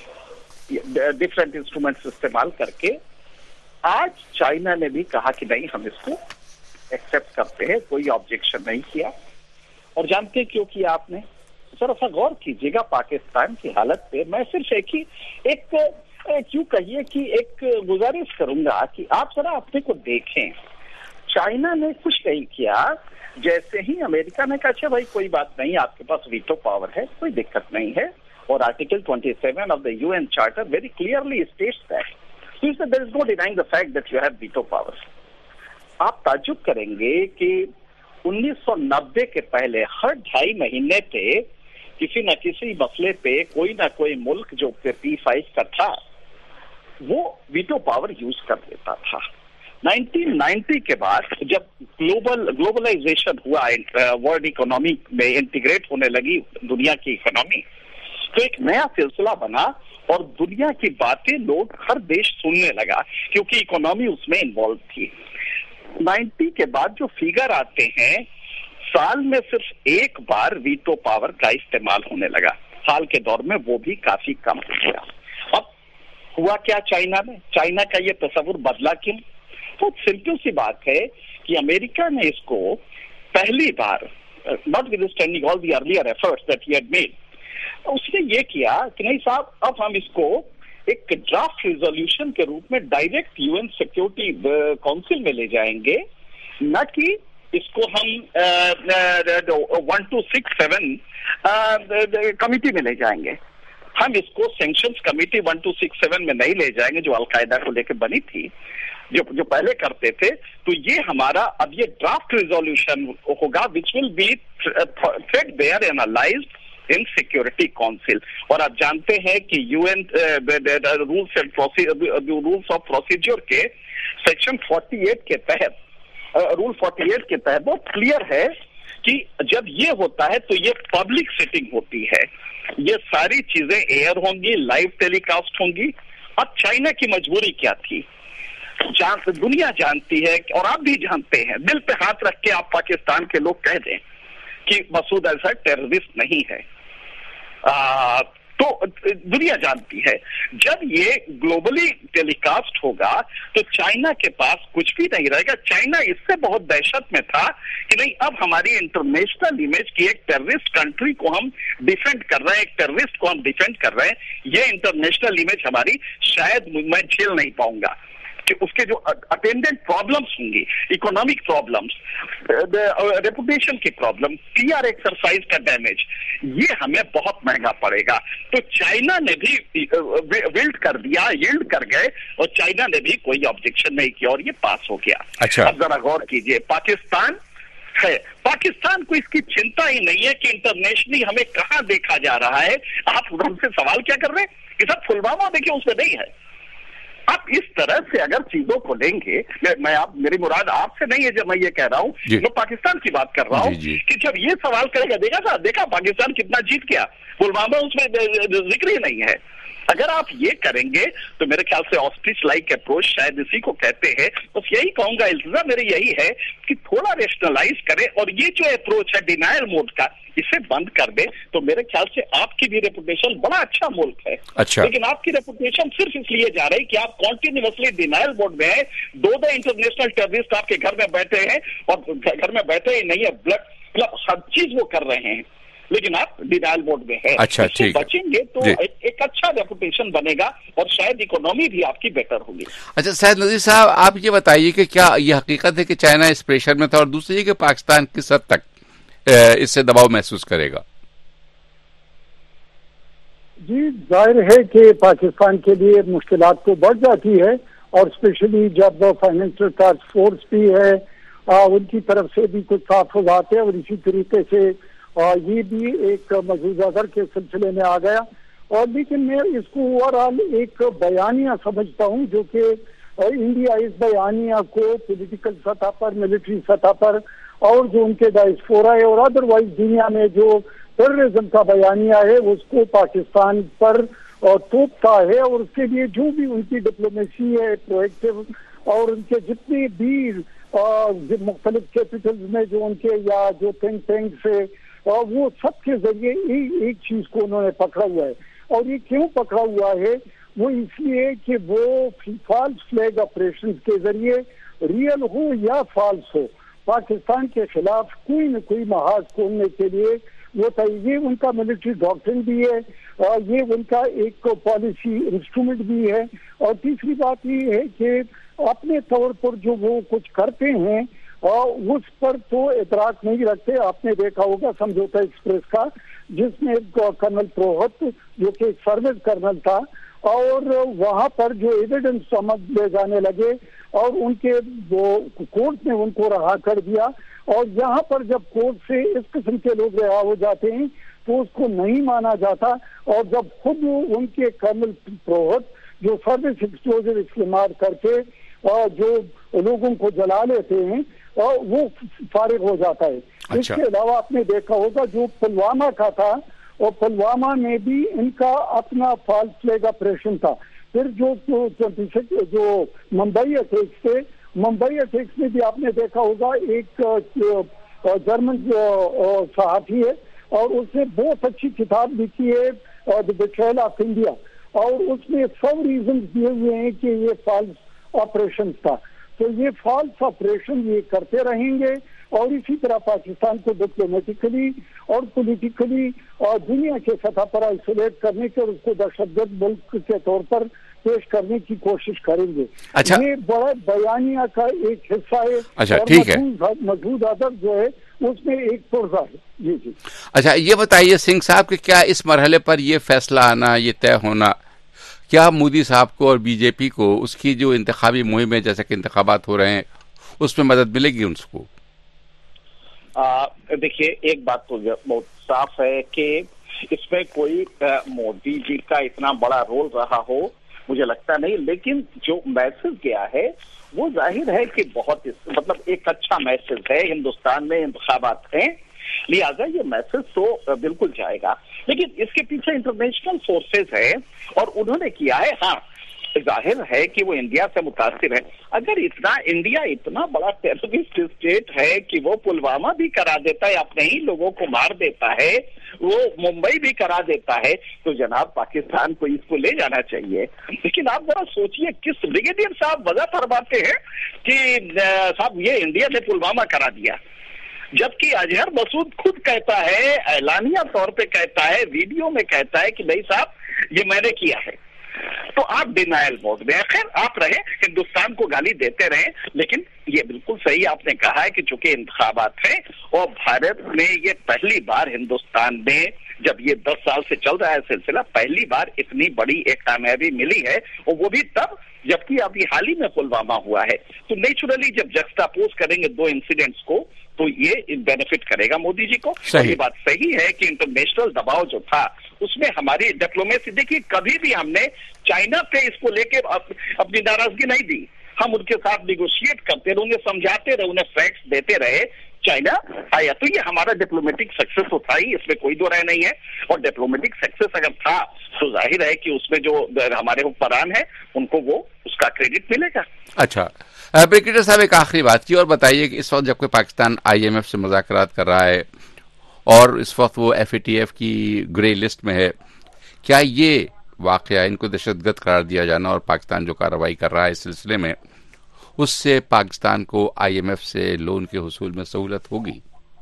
[SPEAKER 8] डिफरेंट इंस्ट्रूमेंट्स इस्तेमाल करके, आज चाइना ने भी कहा कि नहीं हम इसको एक्सेप्ट करते हैं, कोई ऑब्जेक्शन नहीं किया। और जानते क्यों किया आपने? सर ऐसा गौर कीजिएगा पाकिस्तान की हालत पे। मैं सिर्फ एक ही एक क्यों कहिए कि एक गुजारिश करूंगा कि आप जरा अपने को देखें। चाइना ने कुछ नहीं किया, जैसे ही अमेरिका ने कहा अच्छा भाई कोई बात नहीं, आपके पास वीटो पावर है, कोई दिक्कत नहीं है, और article twenty-seven of the UN charter very clearly states that there is no denying the fact that you have veto power. आप ताज्जुब करेंगे कि उन्नीस सौ नब्बे के पहले हर ढाई महीने पे किसी न किसी मसले पे कोई ना कोई मुल्क जो पी फाइव का था वो वीटो पावर यूज कर लेता था। नाइनटीन नाइंटी के बाद जब ग्लोबल ग्लोबलाइजेशन हुआ, वर्ल्ड इकोनॉमी में इंटीग्रेट होने लगी दुनिया की इकोनॉमी, तो एक नया सिलसिला बना और दुनिया की बातें लोग हर देश सुनने लगा क्योंकि इकोनॉमी उसमें इन्वॉल्व थी। नाइंटी के बाद जो फिगर आते हैं, साल में सिर्फ एक बार वीटो पावर का इस्तेमाल होने लगा। हाल के दौर में वो भी काफी कम हो गया। अब हुआ क्या चाइना में? चाइना का ये तस्वुर बदला क्यों? बहुत सिंपल सी बात है कि अमेरिका ने इसको पहली बार, notwithstanding all the earlier efforts that he had made, उसने ये किया कि नहीं साहब अब हम इसको एक ड्राफ्ट रिजोल्यूशन के रूप में डायरेक्ट यूएन सिक्योरिटी काउंसिल में ले जाएंगे, न कि इसको हम one two six seven committee में ले जाएंगे। हम इसको sanctions committee one two six seven में नहीं ले जाएंगे जो अलकायदा को लेकर बनी थी, जो जो पहले करते थे। तो ये हमारा अब ये ड्राफ्ट रिजोल्यूशन होगा which will be thread there analysed in security council. और आप जानते हैं कि UN rules and rules of procedure के सेक्शन अड़तालीस के तहत, रूल अड़तालीस के तहत बहुत क्लियर है कि जब ये होता है तो ये पब्लिक सिटिंग होती है, ये सारी चीजें एयर होंगी, लाइव टेलीकास्ट होंगी। अब चाइना की मजबूरी क्या थी? जान, दुनिया जानती है और आप भी जानते हैं, दिल पे हाथ रख के आप पाकिस्तान के लोग कह दें कि मसूद अजहर टेररिस्ट नहीं है, आ, تو دنیا جانتی ہے جب یہ گلوبلی ٹیلی کاسٹ ہوگا تو چائنا کے پاس کچھ بھی نہیں رہے گا. چائنا اس سے بہت دہشت میں تھا کہ نہیں اب ہماری انٹرنیشنل امیج کی ایک ٹیررسٹ کنٹری کو ہم ڈیفینڈ کر رہے ہیں, ایک ٹیررسٹ کو ہم ڈیفینڈ کر رہے ہیں, یہ انٹرنیشنل امیج ہماری شاید میں جھیل نہیں پاؤں گا کہ اس کے جو اٹینڈنٹ پرابلمس ہوں گی, اکنامک پرابلمس, ریپوٹیشن کی پرابلم, پی آر ایکسرسائز کا ڈیمیج, یہ ہمیں بہت مہنگا پڑے گا. تو چائنا نے بھی ویلڈ کر دیا, یلڈ کر گئے, اور چائنا نے بھی کوئی آبجیکشن نہیں کیا اور یہ پاس ہو گیا.
[SPEAKER 1] اچھا,
[SPEAKER 8] اب ذرا غور کیجئے, پاکستان ہے, پاکستان کو اس کی چنتا ہی نہیں ہے کہ انٹرنیشنلی ہمیں کہاں دیکھا جا رہا ہے. آپ ہم سے سوال کیا کر رہے ہیں کہ سب پلوامہ دیکھیں اس میں نہیں ہے. آپ اس طرح سے اگر چیزوں کو لیں گے, میں آپ میری مراد آپ سے نہیں ہے جب میں یہ کہہ رہا ہوں, میں پاکستان کی بات کر رہا ہوں کہ جب یہ سوال کرے گا, دیکھا تھا دیکھا پاکستان کتنا جیت گیا, پلوامہ اس میں ذکر ہی نہیں ہے. اگر آپ یہ کریں گے تو میرے خیال سے آسٹرچ لائک اپروچ شاید اسی کو کہتے ہیں. بس یہی کہوں گا, التجا میری یہی ہے کہ تھوڑا ریشنلائز کریں, اور یہ جو اپروچ ہے ڈینائل موڈ کا, اسے بند کر دے تو میرے خیال سے آپ کی بھی ریپوٹیشن, بڑا اچھا ملک ہے,
[SPEAKER 1] اچھا,
[SPEAKER 8] لیکن آپ کی ریپوٹیشن صرف اس لیے جا رہی کہ آپ کنٹینیوسلی ڈینائل موڈ میں ہیں. دو دو انٹرنیشنل ٹیررسٹ آپ کے گھر میں بیٹھے ہیں, اور گھر میں بیٹھے ہی نہیں ہے, بلڈ مطلب ہر چیز وہ کر رہے ہیں, لیکن آپ ڈینائل موڈ میں ہے.
[SPEAKER 1] اچھا, ٹھیک,
[SPEAKER 8] بچیں گے تو ایک اچھا ریپوٹیشن بنے گا, اور شاید اکنامی بھی آپ کی بہتر ہوگی.
[SPEAKER 1] اچھا سید نذیر صاحب, آپ یہ بتائیے کہ کیا یہ حقیقت ہے کہ چائنا اس پریشر میں تھا, اور دوسری یہ کہ پاکستان کس حد تک اس سے دباؤ محسوس کرے گا؟
[SPEAKER 3] جی ظاہر ہے کہ پاکستان کے لیے مشکلات تو بڑھ جاتی ہے, اور اسپیشلی جب فائنینشل ٹاسک فورس بھی ہے, ان کی طرف سے بھی کچھ تحفظات ہیں, اور اسی طریقے سے یہ بھی ایک مجوزہ در کے سلسلے میں آ گیا. اور لیکن میں اس کو اوور آل ایک بیانیہ سمجھتا ہوں, جو کہ انڈیا اس بیانیہ کو پولیٹیکل سطح پر, ملٹری سطح پر, اور جو ان کے ڈائسپورا ہے اور ادر وائز دنیا میں جو ٹیررزم کا بیانیہ ہے, اس کو پاکستان پر توپتا ہے, اور اس کے لیے جو بھی ان کی ڈپلومیسی ہے پرویکٹیو, اور ان کے جتنے بھی مختلف کیپٹلز میں جو ان کے یا جو تھنک ٹینکس ہے, وہ سب کے ذریعے ایک چیز کو انہوں نے پکڑا ہوا ہے. اور یہ کیوں پکڑا ہوا ہے, وہ اس لیے کہ وہ فالس فلیگ آپریشن کے ذریعے, ریئل ہو یا فالس ہو, پاکستان کے خلاف کوئی نہ کوئی محاذ کھولنے کے لیے وہ یہ ان کا ملٹری ڈاکٹرن بھی ہے, یہ ان کا ایک پالیسی انسٹرومنٹ بھی ہے. اور تیسری بات یہ ہے کہ اپنے طور پر جو وہ کچھ کرتے ہیں اس پر تو اعتراض نہیں رکھتے. آپ نے دیکھا ہوگا سمجھوتا ایکسپریس کا, جس میں کرنل پروہت جو کہ سروس کرنل تھا, اور وہاں پر جو ایویڈنس سمجھ لے جانے لگے, اور ان کے وہ کورٹ نے ان کو رہا کر دیا. اور یہاں پر جب کورٹ سے اس قسم کے لوگ رہا ہو جاتے ہیں تو اس کو نہیں مانا جاتا, اور جب خود ان کے کرنل پروہت جو سروس ایکسپلوزیو استعمال کر کے اور جو لوگوں کو جلا لیتے ہیں, اور وہ فارغ ہو جاتا ہے. اچھا. اس کے علاوہ آپ نے دیکھا ہوگا جو پلوامہ کا تھا, اور پلوامہ میں بھی ان کا اپنا فالس فلیگ آپریشن تھا. پھر جو جو ممبئی اٹیکس تھے, ممبئی اٹیکس میں بھی آپ نے دیکھا ہوگا ایک جرمن صحافی ہے, اور اس نے بہت اچھی کتاب لکھی ہے دی بیٹریل آف انڈیا, اور اس میں سو ریزنز دیے ہوئے ہیں کہ یہ فالس آپریشن تھا. تو یہ فالس آپریشن یہ کرتے رہیں گے, اور اسی طرح پاکستان کو ڈپلومیٹکلی اور پولیٹیکلی اور دنیا کے سطح پر آئسولیٹ کرنے کے, اور اس کو دہشت گرد ملک کے طور پر پیش کرنے کی کوشش کریں گے.
[SPEAKER 1] اچھا.
[SPEAKER 3] یہ بڑا بیانیہ کا ایک حصہ ہے.
[SPEAKER 1] اچھا ٹھیک ہے,
[SPEAKER 3] مجہود ادب جو ہے اس میں ایک پرزہ ہے. جی جی
[SPEAKER 1] اچھا یہ بتائیے سنگھ صاحب کہ کیا اس مرحلے پر یہ فیصلہ آنا, یہ طے ہونا, کیا مودی صاحب کو اور بی جے پی کو اس کی جو انتخابی مہم ہے, جیسے کہ انتخابات ہو رہے ہیں, اس میں مدد ملے گی ان کو؟
[SPEAKER 8] دیکھیے ایک بات تو بہت صاف ہے کہ اس میں کوئی مودی جی کا اتنا بڑا رول رہا ہو مجھے لگتا نہیں, لیکن جو میسج گیا ہے وہ ظاہر ہے کہ بہت مطلب ایک اچھا میسج ہے. ہندوستان میں انتخابات ہیں, لہٰذا یہ میسج تو بالکل جائے گا, لیکن اس کے پیچھے انٹرنیشنل فورسز ہے, اور انہوں نے کیا ہے. ہاں ظاہر ہے کہ وہ انڈیا سے متاثر ہے. اگر اتنا انڈیا اتنا بڑا ٹیررسٹ اسٹیٹ ہے کہ وہ پلوامہ بھی کرا دیتا ہے, اپنے ہی لوگوں کو مار دیتا ہے, وہ ممبئی بھی کرا دیتا ہے, تو جناب پاکستان کو اس کو لے جانا چاہیے. لیکن آپ ذرا سوچئے, کس بریگیڈیئر صاحب وجہ فرماتے ہیں کہ صاحب یہ انڈیا نے پلوامہ کرا دیا, جبکہ اظہر مسعود خود کہتا ہے, اعلانیہ طور پہ کہتا ہے, ویڈیو میں کہتا ہے کہ نہیں صاحب یہ میں نے کیا ہے. تو آپ ڈینائل موڈ میں. خیر آپ رہے, ہندوستان کو گالی دیتے رہے, لیکن یہ بالکل صحیح آپ نے کہا ہے کہ چونکہ انتخابات ہیں اور بھارت میں یہ پہلی بار, ہندوستان میں جب یہ دس سال سے چل رہا ہے سلسلہ, پہلی بار اتنی بڑی ایک کامیابی ملی ہے, اور وہ بھی تب جبکہ ابھی حال ہی میں پلوامہ ہوا ہے. تو نیچرلی جب جکسٹاپوز کریں گے دو انسیڈنٹس کو تو یہ بینیفٹ کرے گا مودی جی کو. اور یہ بات صحیح ہے کہ انٹرنیشنل دباؤ جو تھا اس میں ہماری ڈپلومیسی, دیکھیے کبھی بھی ہم نے چائنا پہ اس کو لے کے اپنی ناراضگی نہیں دی. ہم ان کے ساتھ نیگوشیٹ کرتے رہے, انہیں سمجھاتے رہے, انہیں فیکٹس دیتے رہے. چائنا آیا تو یہ ہمارا ڈپلومیٹک سکسیس تو تھا ہی, اس میں کوئی دو رائے نہیں ہے. اور ڈپلومیٹک سکسیس اگر تھا تو ظاہر ہے کہ اس میں جو ہمارے حکمران ہیں ان کو وہ اس کا کریڈٹ ملے گا.
[SPEAKER 1] اچھا بریگیڈیئر صاحب, ایک آخری بات کی اور بتائیے کہ اس وقت جب کہ پاکستان آئی ایم ایف سے مذاکرات کر رہا ہے اور اس وقت وہ ایف اے ٹی ایف کی گرے لسٹ میں ہے, کیا یہ واقعہ ان کو دہشت گرد قرار دیا جانا اور پاکستان جو کارروائی کر رہا ہے اس سلسلے میں, اس سے پاکستان کو آئی ایم ایف سے لون کے حصول میں سہولت ہوگی؟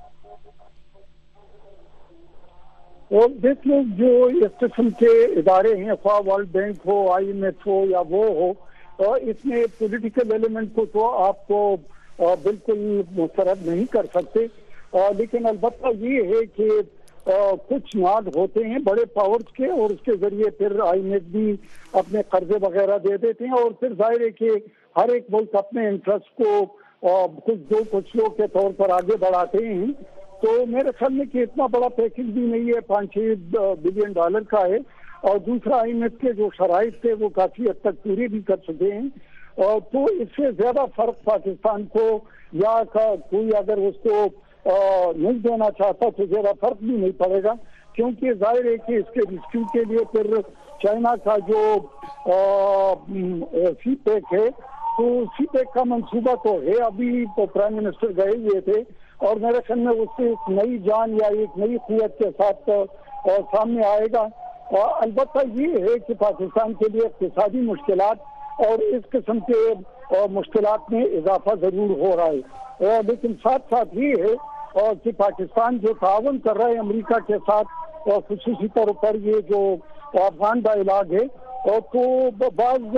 [SPEAKER 3] اور دیکھ لو جو اس قسم کے ادارے ہیں, خواہ ورلڈ بینک ہو, آئی ایم ایف ہو یا وہ ہو, اور اس میں پولیٹیکل ایلیمنٹ کو تو آپ کو بالکل مسترد نہیں کر سکتے. لیکن البتہ یہ ہے کہ کچھ ناگ ہوتے ہیں بڑے پاورز کے, اور اس کے ذریعے پھر آئی ایم ایف بھی اپنے قرضے وغیرہ دے دیتے ہیں, اور پھر ظاہر ہے کہ ہر ایک ملک اپنے انٹرسٹ کو کچھ دو کچھ لوگ کے طور پر آگے بڑھاتے ہیں. تو میرے خیال میں کہ اتنا بڑا پیکج بھی نہیں ہے, پانچ چھ بلین ڈالر کا ہے. اور دوسرا آئی ایم ایف کے جو شرائط تھے وہ کافی حد تک پورے بھی کر چکے ہیں. اور تو اس سے زیادہ فرق پاکستان کو, یا کوئی اگر اس کو نہیں دینا چاہتا تو زیادہ فرق بھی نہیں پڑے گا, کیونکہ ظاہر ہے کہ اس کے ریسکیو کے لیے پھر چائنا کا جو سی پیک ہے, تو سی پیک کا منصوبہ تو ہے. ابھی تو پرائم منسٹر گئے ہوئے تھے, اور میرے خیال میں اس سے ایک نئی جان یا ایک نئی قوت کے ساتھ سامنے آئے گا. البتہ یہ ہے کہ پاکستان کے لیے اقتصادی مشکلات اور اس قسم کے مشکلات میں اضافہ ضرور ہو رہا ہے, لیکن ساتھ ساتھ یہ ہے کہ پاکستان جو تعاون کر رہا ہے امریکہ کے ساتھ, خصوصی طور پر یہ جو افغان ڈائیلاگ ہے, تو بعض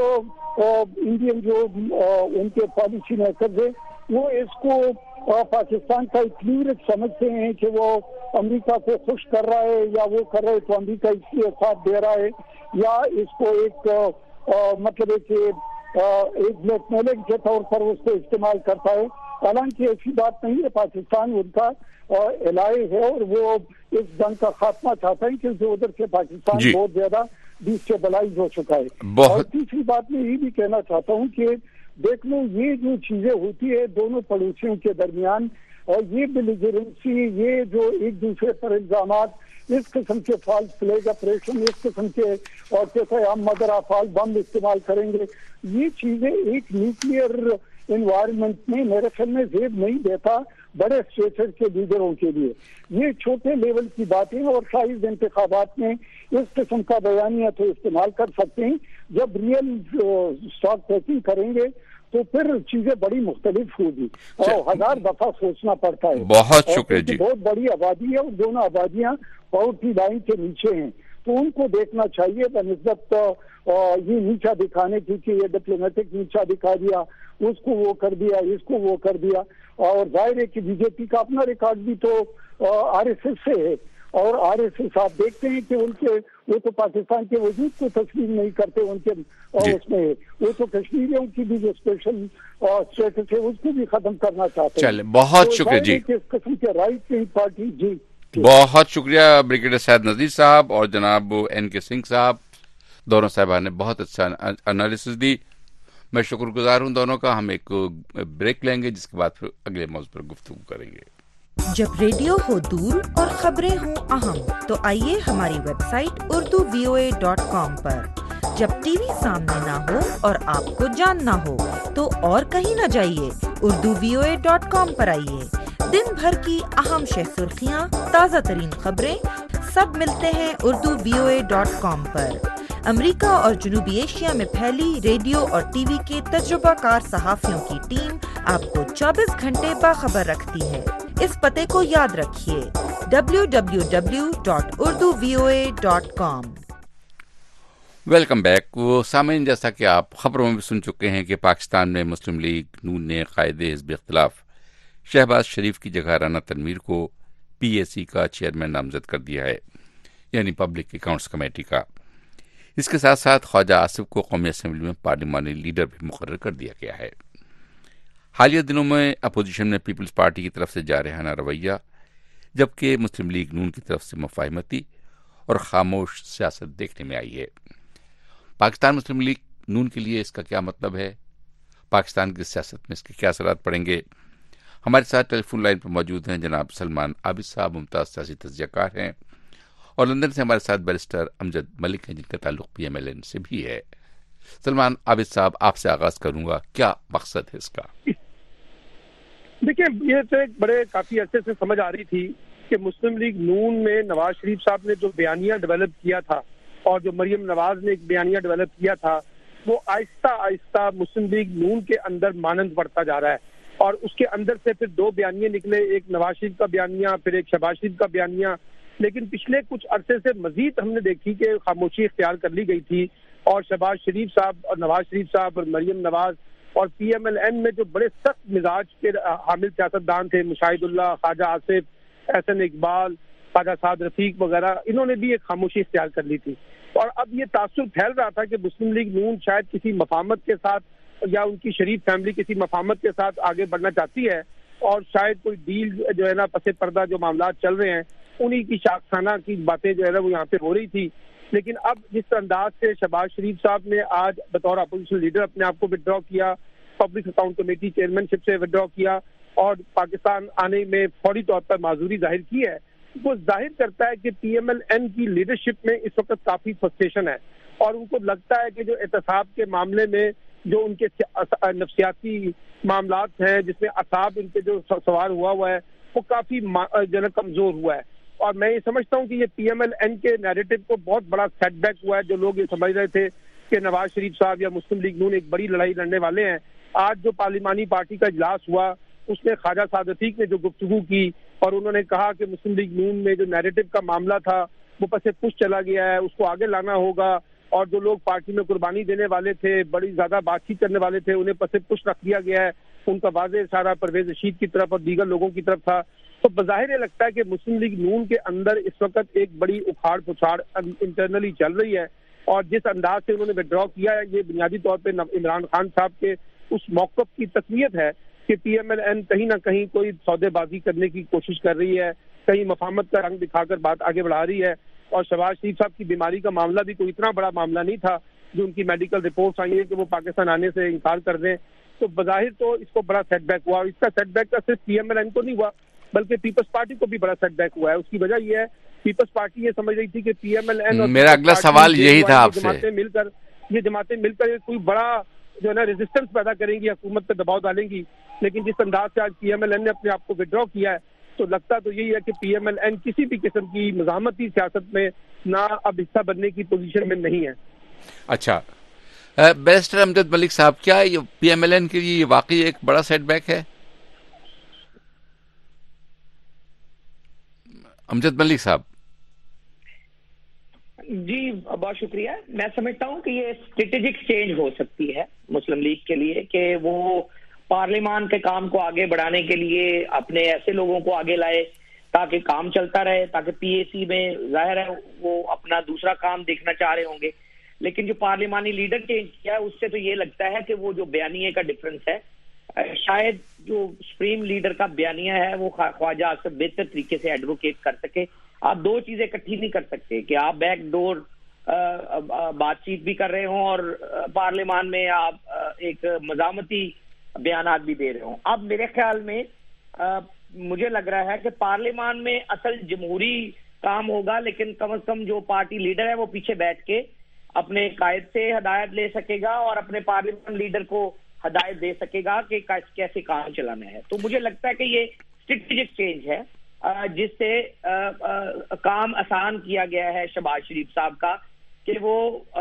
[SPEAKER 3] انڈین جو ان کے پالیسی میکرز ہیں وہ اس کو پاکستان کا ایک لیورج سمجھتے ہیں کہ وہ امریکہ کو خوش کر رہا ہے یا وہ کر رہا ہے تو امریکہ اس کے ساتھ دے رہا ہے, یا اس کو ایک مطلب ہے کہ ایک بلیک میلنگ کے طور پر اس کو استعمال کرتا ہے. حالانکہ ایسی بات نہیں ہے, پاکستان ان کا الائے ہے اور وہ اس جنگ کا خاتمہ چاہتا ہے, کیونکہ ادھر سے پاکستان جی. بہت زیادہ ڈیسٹیبلائز ہو چکا ہے. اور تیسری بات میں یہ بھی کہنا چاہتا ہوں کہ دیکھ لو یہ جو چیزیں ہوتی ہے دونوں پڑوسیوں کے درمیان, اور یہ بیلیجرنسی, یہ جو ایک دوسرے پر الزامات, اس قسم کے فالس فلیگ آپریشن, اس قسم کے اور کیسے ہم مدر آفال بم استعمال کریں گے, یہ چیزیں ایک نیوکلیئر انوائرمنٹ میں میرے خیال میں زیب نہیں دیتا بڑے اسٹیٹس کے لیڈروں کے لیے. یہ چھوٹے لیول کی باتیں, اور شاید انتخابات میں اس قسم کا بیانیہ تو استعمال کر سکتے ہیں. جب ریئل اسٹاک ٹیکنگ کریں گے تو پھر چیزیں بڑی مختلف ہوگی, اور ہزار دفعہ سوچنا پڑتا ہے.
[SPEAKER 1] بہت شکریہ جی.
[SPEAKER 3] بہت بڑی آبادی ہے, اور دونوں آبادیاں پاورٹی لائن کے نیچے ہیں, تو ان کو دیکھنا چاہیے بنسبت یہ نیچا دکھانے کی کہ یہ ڈپلومیٹک نیچا دکھا دیا, اس کو وہ کر دیا, اس کو وہ کر دیا. اور ظاہر ہے کہ بی جے پی کا اپنا ریکارڈ بھی تو آر ایس ایس سے ہے, اور آر ایس ایس آپ دیکھتے ہیں کہ ان کے وہ تو پاکستان کے وجود کو تسلیم نہیں کرتے, ان کے اور اس میں وہ تو کشمیریوں کی بھی جو اسپیشل اسٹیٹس ہے اس کو بھی ختم کرنا چاہتے ہیں.
[SPEAKER 1] بہت شکریہ جی.
[SPEAKER 3] اس قسم کے رائٹ کی پارٹی جی.
[SPEAKER 1] بہت شکریہ بریگیڈیئر سعد نذیر صاحب اور جناب این کے سنگھ صاحب, دونوں صاحبان نے بہت اچھا انالیسس دی. میں شکر گزار ہوں دونوں کا. ہم ایک بریک لیں گے جس کے بعد پھر اگلے موضوع پر گفتگو کریں گے.
[SPEAKER 9] جب ریڈیو ہو دور اور خبریں ہوں اہم تو آئیے ہماری website Urdu V O A dot com پر جب ٹی وی سامنے نہ ہو اور آپ کو جاننا ہو تو اور کہیں نہ جائیے، Urdu V O A dot com پر آئیے۔ دن بھر کی اہم شہ سرخیاں، تازہ ترین خبریں سب ملتے ہیں Urdu V O A dot com پر۔ امریکہ اور جنوبی ایشیا میں پھیلی ریڈیو اور ٹی وی کے تجربہ کار صحافیوں کی ٹیم آپ کو چوبیس گھنٹے باخبر رکھتی ہے۔ اس پتے کو یاد رکھیے، W W W dot Urdu V O A dot com.
[SPEAKER 1] Welcome back. وہ سامعین، جیسا کہ آپ خبروں میں بھی سن چکے ہیں کہ پاکستان میں مسلم لیگ نون نے قائد حزب اختلاف شہباز شریف کی جگہ رانا تنویر کو پی اے سی کا چیئرمین نامزد کر دیا ہے، یعنی پبلک اکاؤنٹس کمیٹی کا۔ اس کے ساتھ ساتھ خواجہ آصف کو قومی اسمبلی میں پارلیمانی لیڈر بھی مقرر کر دیا گیا ہے۔ حالیہ دنوں میں اپوزیشن میں پیپلز پارٹی کی طرف سے جارحانہ رویہ، جبکہ مسلم لیگ نون کی طرف سے مفاہمتی اور خاموش سیاست دیکھنے میں آئی ہے۔ پاکستان مسلم لیگ نون کے لیے اس کا کیا مطلب ہے؟ پاکستان کی سیاست میں اس کے کیا اثرات پڑیں گے؟ ہمارے ساتھ ٹیلی فون لائن پر موجود ہیں جناب سلمان عابد صاحب، ممتاز سیاسی تجزیہ کار ہیں، اور لندن سے ہمارے ساتھ بیرسٹر امجد ملک ہیں جن کا تعلق پی ایم ایل این سے بھی ہے۔ سلمان عابد صاحب، آپ سے آغاز کروں گا، کیا مقصد ہے اس کا؟
[SPEAKER 10] دیکھیں، یہ تو ایک بڑے کافی عرصے سے سمجھ آ رہی تھی کہ مسلم لیگ نون میں نواز شریف صاحب نے جو بیانیہ ڈیولپ کیا تھا اور جو مریم نواز نے ایک بیانیہ ڈیولپ کیا تھا، وہ آہستہ آہستہ مسلم لیگ نون کے اندر مانند بڑھتا جا رہا ہے، اور اس کے اندر سے پھر دو بیانیے نکلے، ایک نواز شریف کا بیانیہ، پھر ایک شہباز شریف کا بیانیہ۔ لیکن پچھلے کچھ عرصے سے مزید ہم نے دیکھی کہ خاموشی اختیار کر لی گئی تھی، اور شہباز شریف صاحب اور نواز شریف صاحب اور مریم نواز اور پی ایم ایل این میں جو بڑے سخت مزاج کے حامل سیاستدان تھے، مشاہد اللہ، خواجہ آصف، احسن اقبال، خواجہ سعد رفیق وغیرہ، انہوں نے بھی ایک خاموشی اختیار کر لی تھی، اور اب یہ تاثر پھیل رہا تھا کہ مسلم لیگ نون شاید کسی مفاہمت کے ساتھ یا ان کی شریف فیملی کسی مفاہمت کے ساتھ آگے بڑھنا چاہتی ہے، اور شاید کوئی ڈیل جو ہے نا پس پردہ جو معاملات چل رہے ہیں انہی کی شاخسانہ کی باتیں جو ہے نا وہ یہاں پہ ہو رہی تھی۔ لیکن اب جس انداز سے شہباز شریف صاحب نے آج بطور اپوزیشن لیڈر اپنے آپ کو وڈرا کیا، public account committee chairmanship سے وڈرا کیا اور پاکستان آنے میں فوری طور پر معذوری ظاہر کی ہے، وہ ظاہر کرتا ہے کہ پی ایم ایل این کی لیڈرشپ میں اس وقت کافی فرسٹریشن ہے، اور ان کو لگتا ہے کہ جو احتساب کے معاملے میں جو ان کے نفسیاتی معاملات ہیں، جس میں اعصاب ان کے جو سوار ہوا ہوا ہے، وہ کافی جو ہے کمزور ہوا ہے، اور میں یہ سمجھتا ہوں کہ یہ پی ایم ایل این کے نیریٹو کو بہت بڑا سیٹ بیک ہوا ہے۔ جو لوگ یہ سمجھ رہے تھے کہ نواز شریف صاحب یا مسلم لیگ نون ایک بڑی لڑائی لڑنے والے ہیں، آج جو پارلیمانی پارٹی کا اجلاس ہوا اس میں خواجہ سعد رفیق نے جو گفتگو کی اور انہوں نے کہا کہ مسلم لیگ نون میں جو نیریٹو کا معاملہ تھا وہ پس پش چلا گیا ہے، اس کو آگے لانا ہوگا، اور جو لوگ پارٹی میں قربانی دینے والے تھے، بڑی زیادہ بات چیت کرنے والے تھے، انہیں پس پش رکھ دیا گیا ہے۔ ان کا واضح اشارہ پرویز رشید کی طرف اور دیگر لوگوں کی طرف تھا۔ تو بظاہر یہ لگتا ہے کہ مسلم لیگ نون کے اندر اس وقت ایک بڑی اکھاڑ پچھاڑ انٹرنلی چل رہی ہے، اور جس انداز سے انہوں نے وڈرا کیا ہے یہ بنیادی طور پہ عمران خان صاحب کے اس موقف کی تقویت ہے کہ پی ایم ایل این کہیں نہ کہیں کوئی سودے بازی کرنے کی کوشش کر رہی ہے، کہیں مفاہمت کا رنگ دکھا کر بات آگے بڑھا رہی ہے، اور شہباز شریف صاحب کی بیماری کا معاملہ بھی کوئی اتنا بڑا معاملہ نہیں تھا جو ان کی میڈیکل رپورٹس آئی ہیں کہ وہ پاکستان آنے سے انکار کر دیں، تو بظاہر تو اس کو بڑا سیٹ بیک ہوا، اور اس کا سیٹ بیک کا صرف پی ایم ایل این کو نہیں ہوا بلکہ پیپلز پارٹی کو بھی بڑا سیٹ بیک ہوا ہے۔ اس کی وجہ یہ ہے پیپلز پارٹی یہ سمجھ رہی تھی کہ پی ایم ایل این اور
[SPEAKER 1] میرا اگلا سوال یہی تھا آپ سے،
[SPEAKER 10] جماعتیں مل کر یہ جماعتیں مل کر کوئی بڑا جو ہے نا ریزسٹنس پیدا کریں گی، حکومت پہ دباؤ ڈالیں گی، لیکن جس انداز سے آج پی ایم ایل این نے اپنے آپ کو وڈرا کیا ہے تو لگتا تو یہی ہے کہ پی ایم ایل این کسی بھی قسم کی مزاحمتی سیاست میں نہ اب حصہ بننے کی پوزیشن میں نہیں ہے۔
[SPEAKER 1] اچھا، بیرسٹر امجد ملک صاحب، کیا یہ پی ایم ایل این کے لیے واقعی ایک بڑا سیٹ بیک ہے؟ امجد ملک صاحب
[SPEAKER 11] جی بہت شکریہ۔ میں سمجھتا ہوں کہ یہ اسٹریٹجک چینج ہو سکتی ہے مسلم لیگ کے لیے کہ وہ پارلیمان کے کام کو آگے بڑھانے کے لیے اپنے ایسے لوگوں کو آگے لائے تاکہ کام چلتا رہے، تاکہ پی اے سی میں ظاہر ہے وہ اپنا دوسرا کام دیکھنا چاہ رہے ہوں گے، لیکن جو پارلیمانی لیڈر چینج کیا ہے اس سے تو یہ لگتا ہے کہ وہ جو بیانیے کا ڈفرنس ہے، شاید جو سپریم لیڈر کا بیانیہ ہے وہ خواجہ آصف بہتر طریقے سے ایڈوکیٹ کر سکے۔ آپ دو چیزیں اکٹھی نہیں کر سکتے کہ آپ بیک ڈور بات چیت بھی کر رہے ہوں اور پارلیمان میں آپ ایک مزاحمتی بیانات بھی دے رہے ہوں۔ اب میرے خیال میں مجھے لگ رہا ہے کہ پارلیمان میں اصل جمہوری کام ہوگا، لیکن کم از کم جو پارٹی لیڈر ہے وہ پیچھے بیٹھ کے اپنے قائد سے ہدایت لے سکے گا اور اپنے پارلیمنٹ لیڈر کو ہدایت دے سکے گا کہ کیسے کام چلانا ہے. تو مجھے لگتا ہے کہ یہ اسٹریٹجک چینج ہے جس سے کام آسان کیا گیا ہے شہباز شریف صاحب کا کہ وہ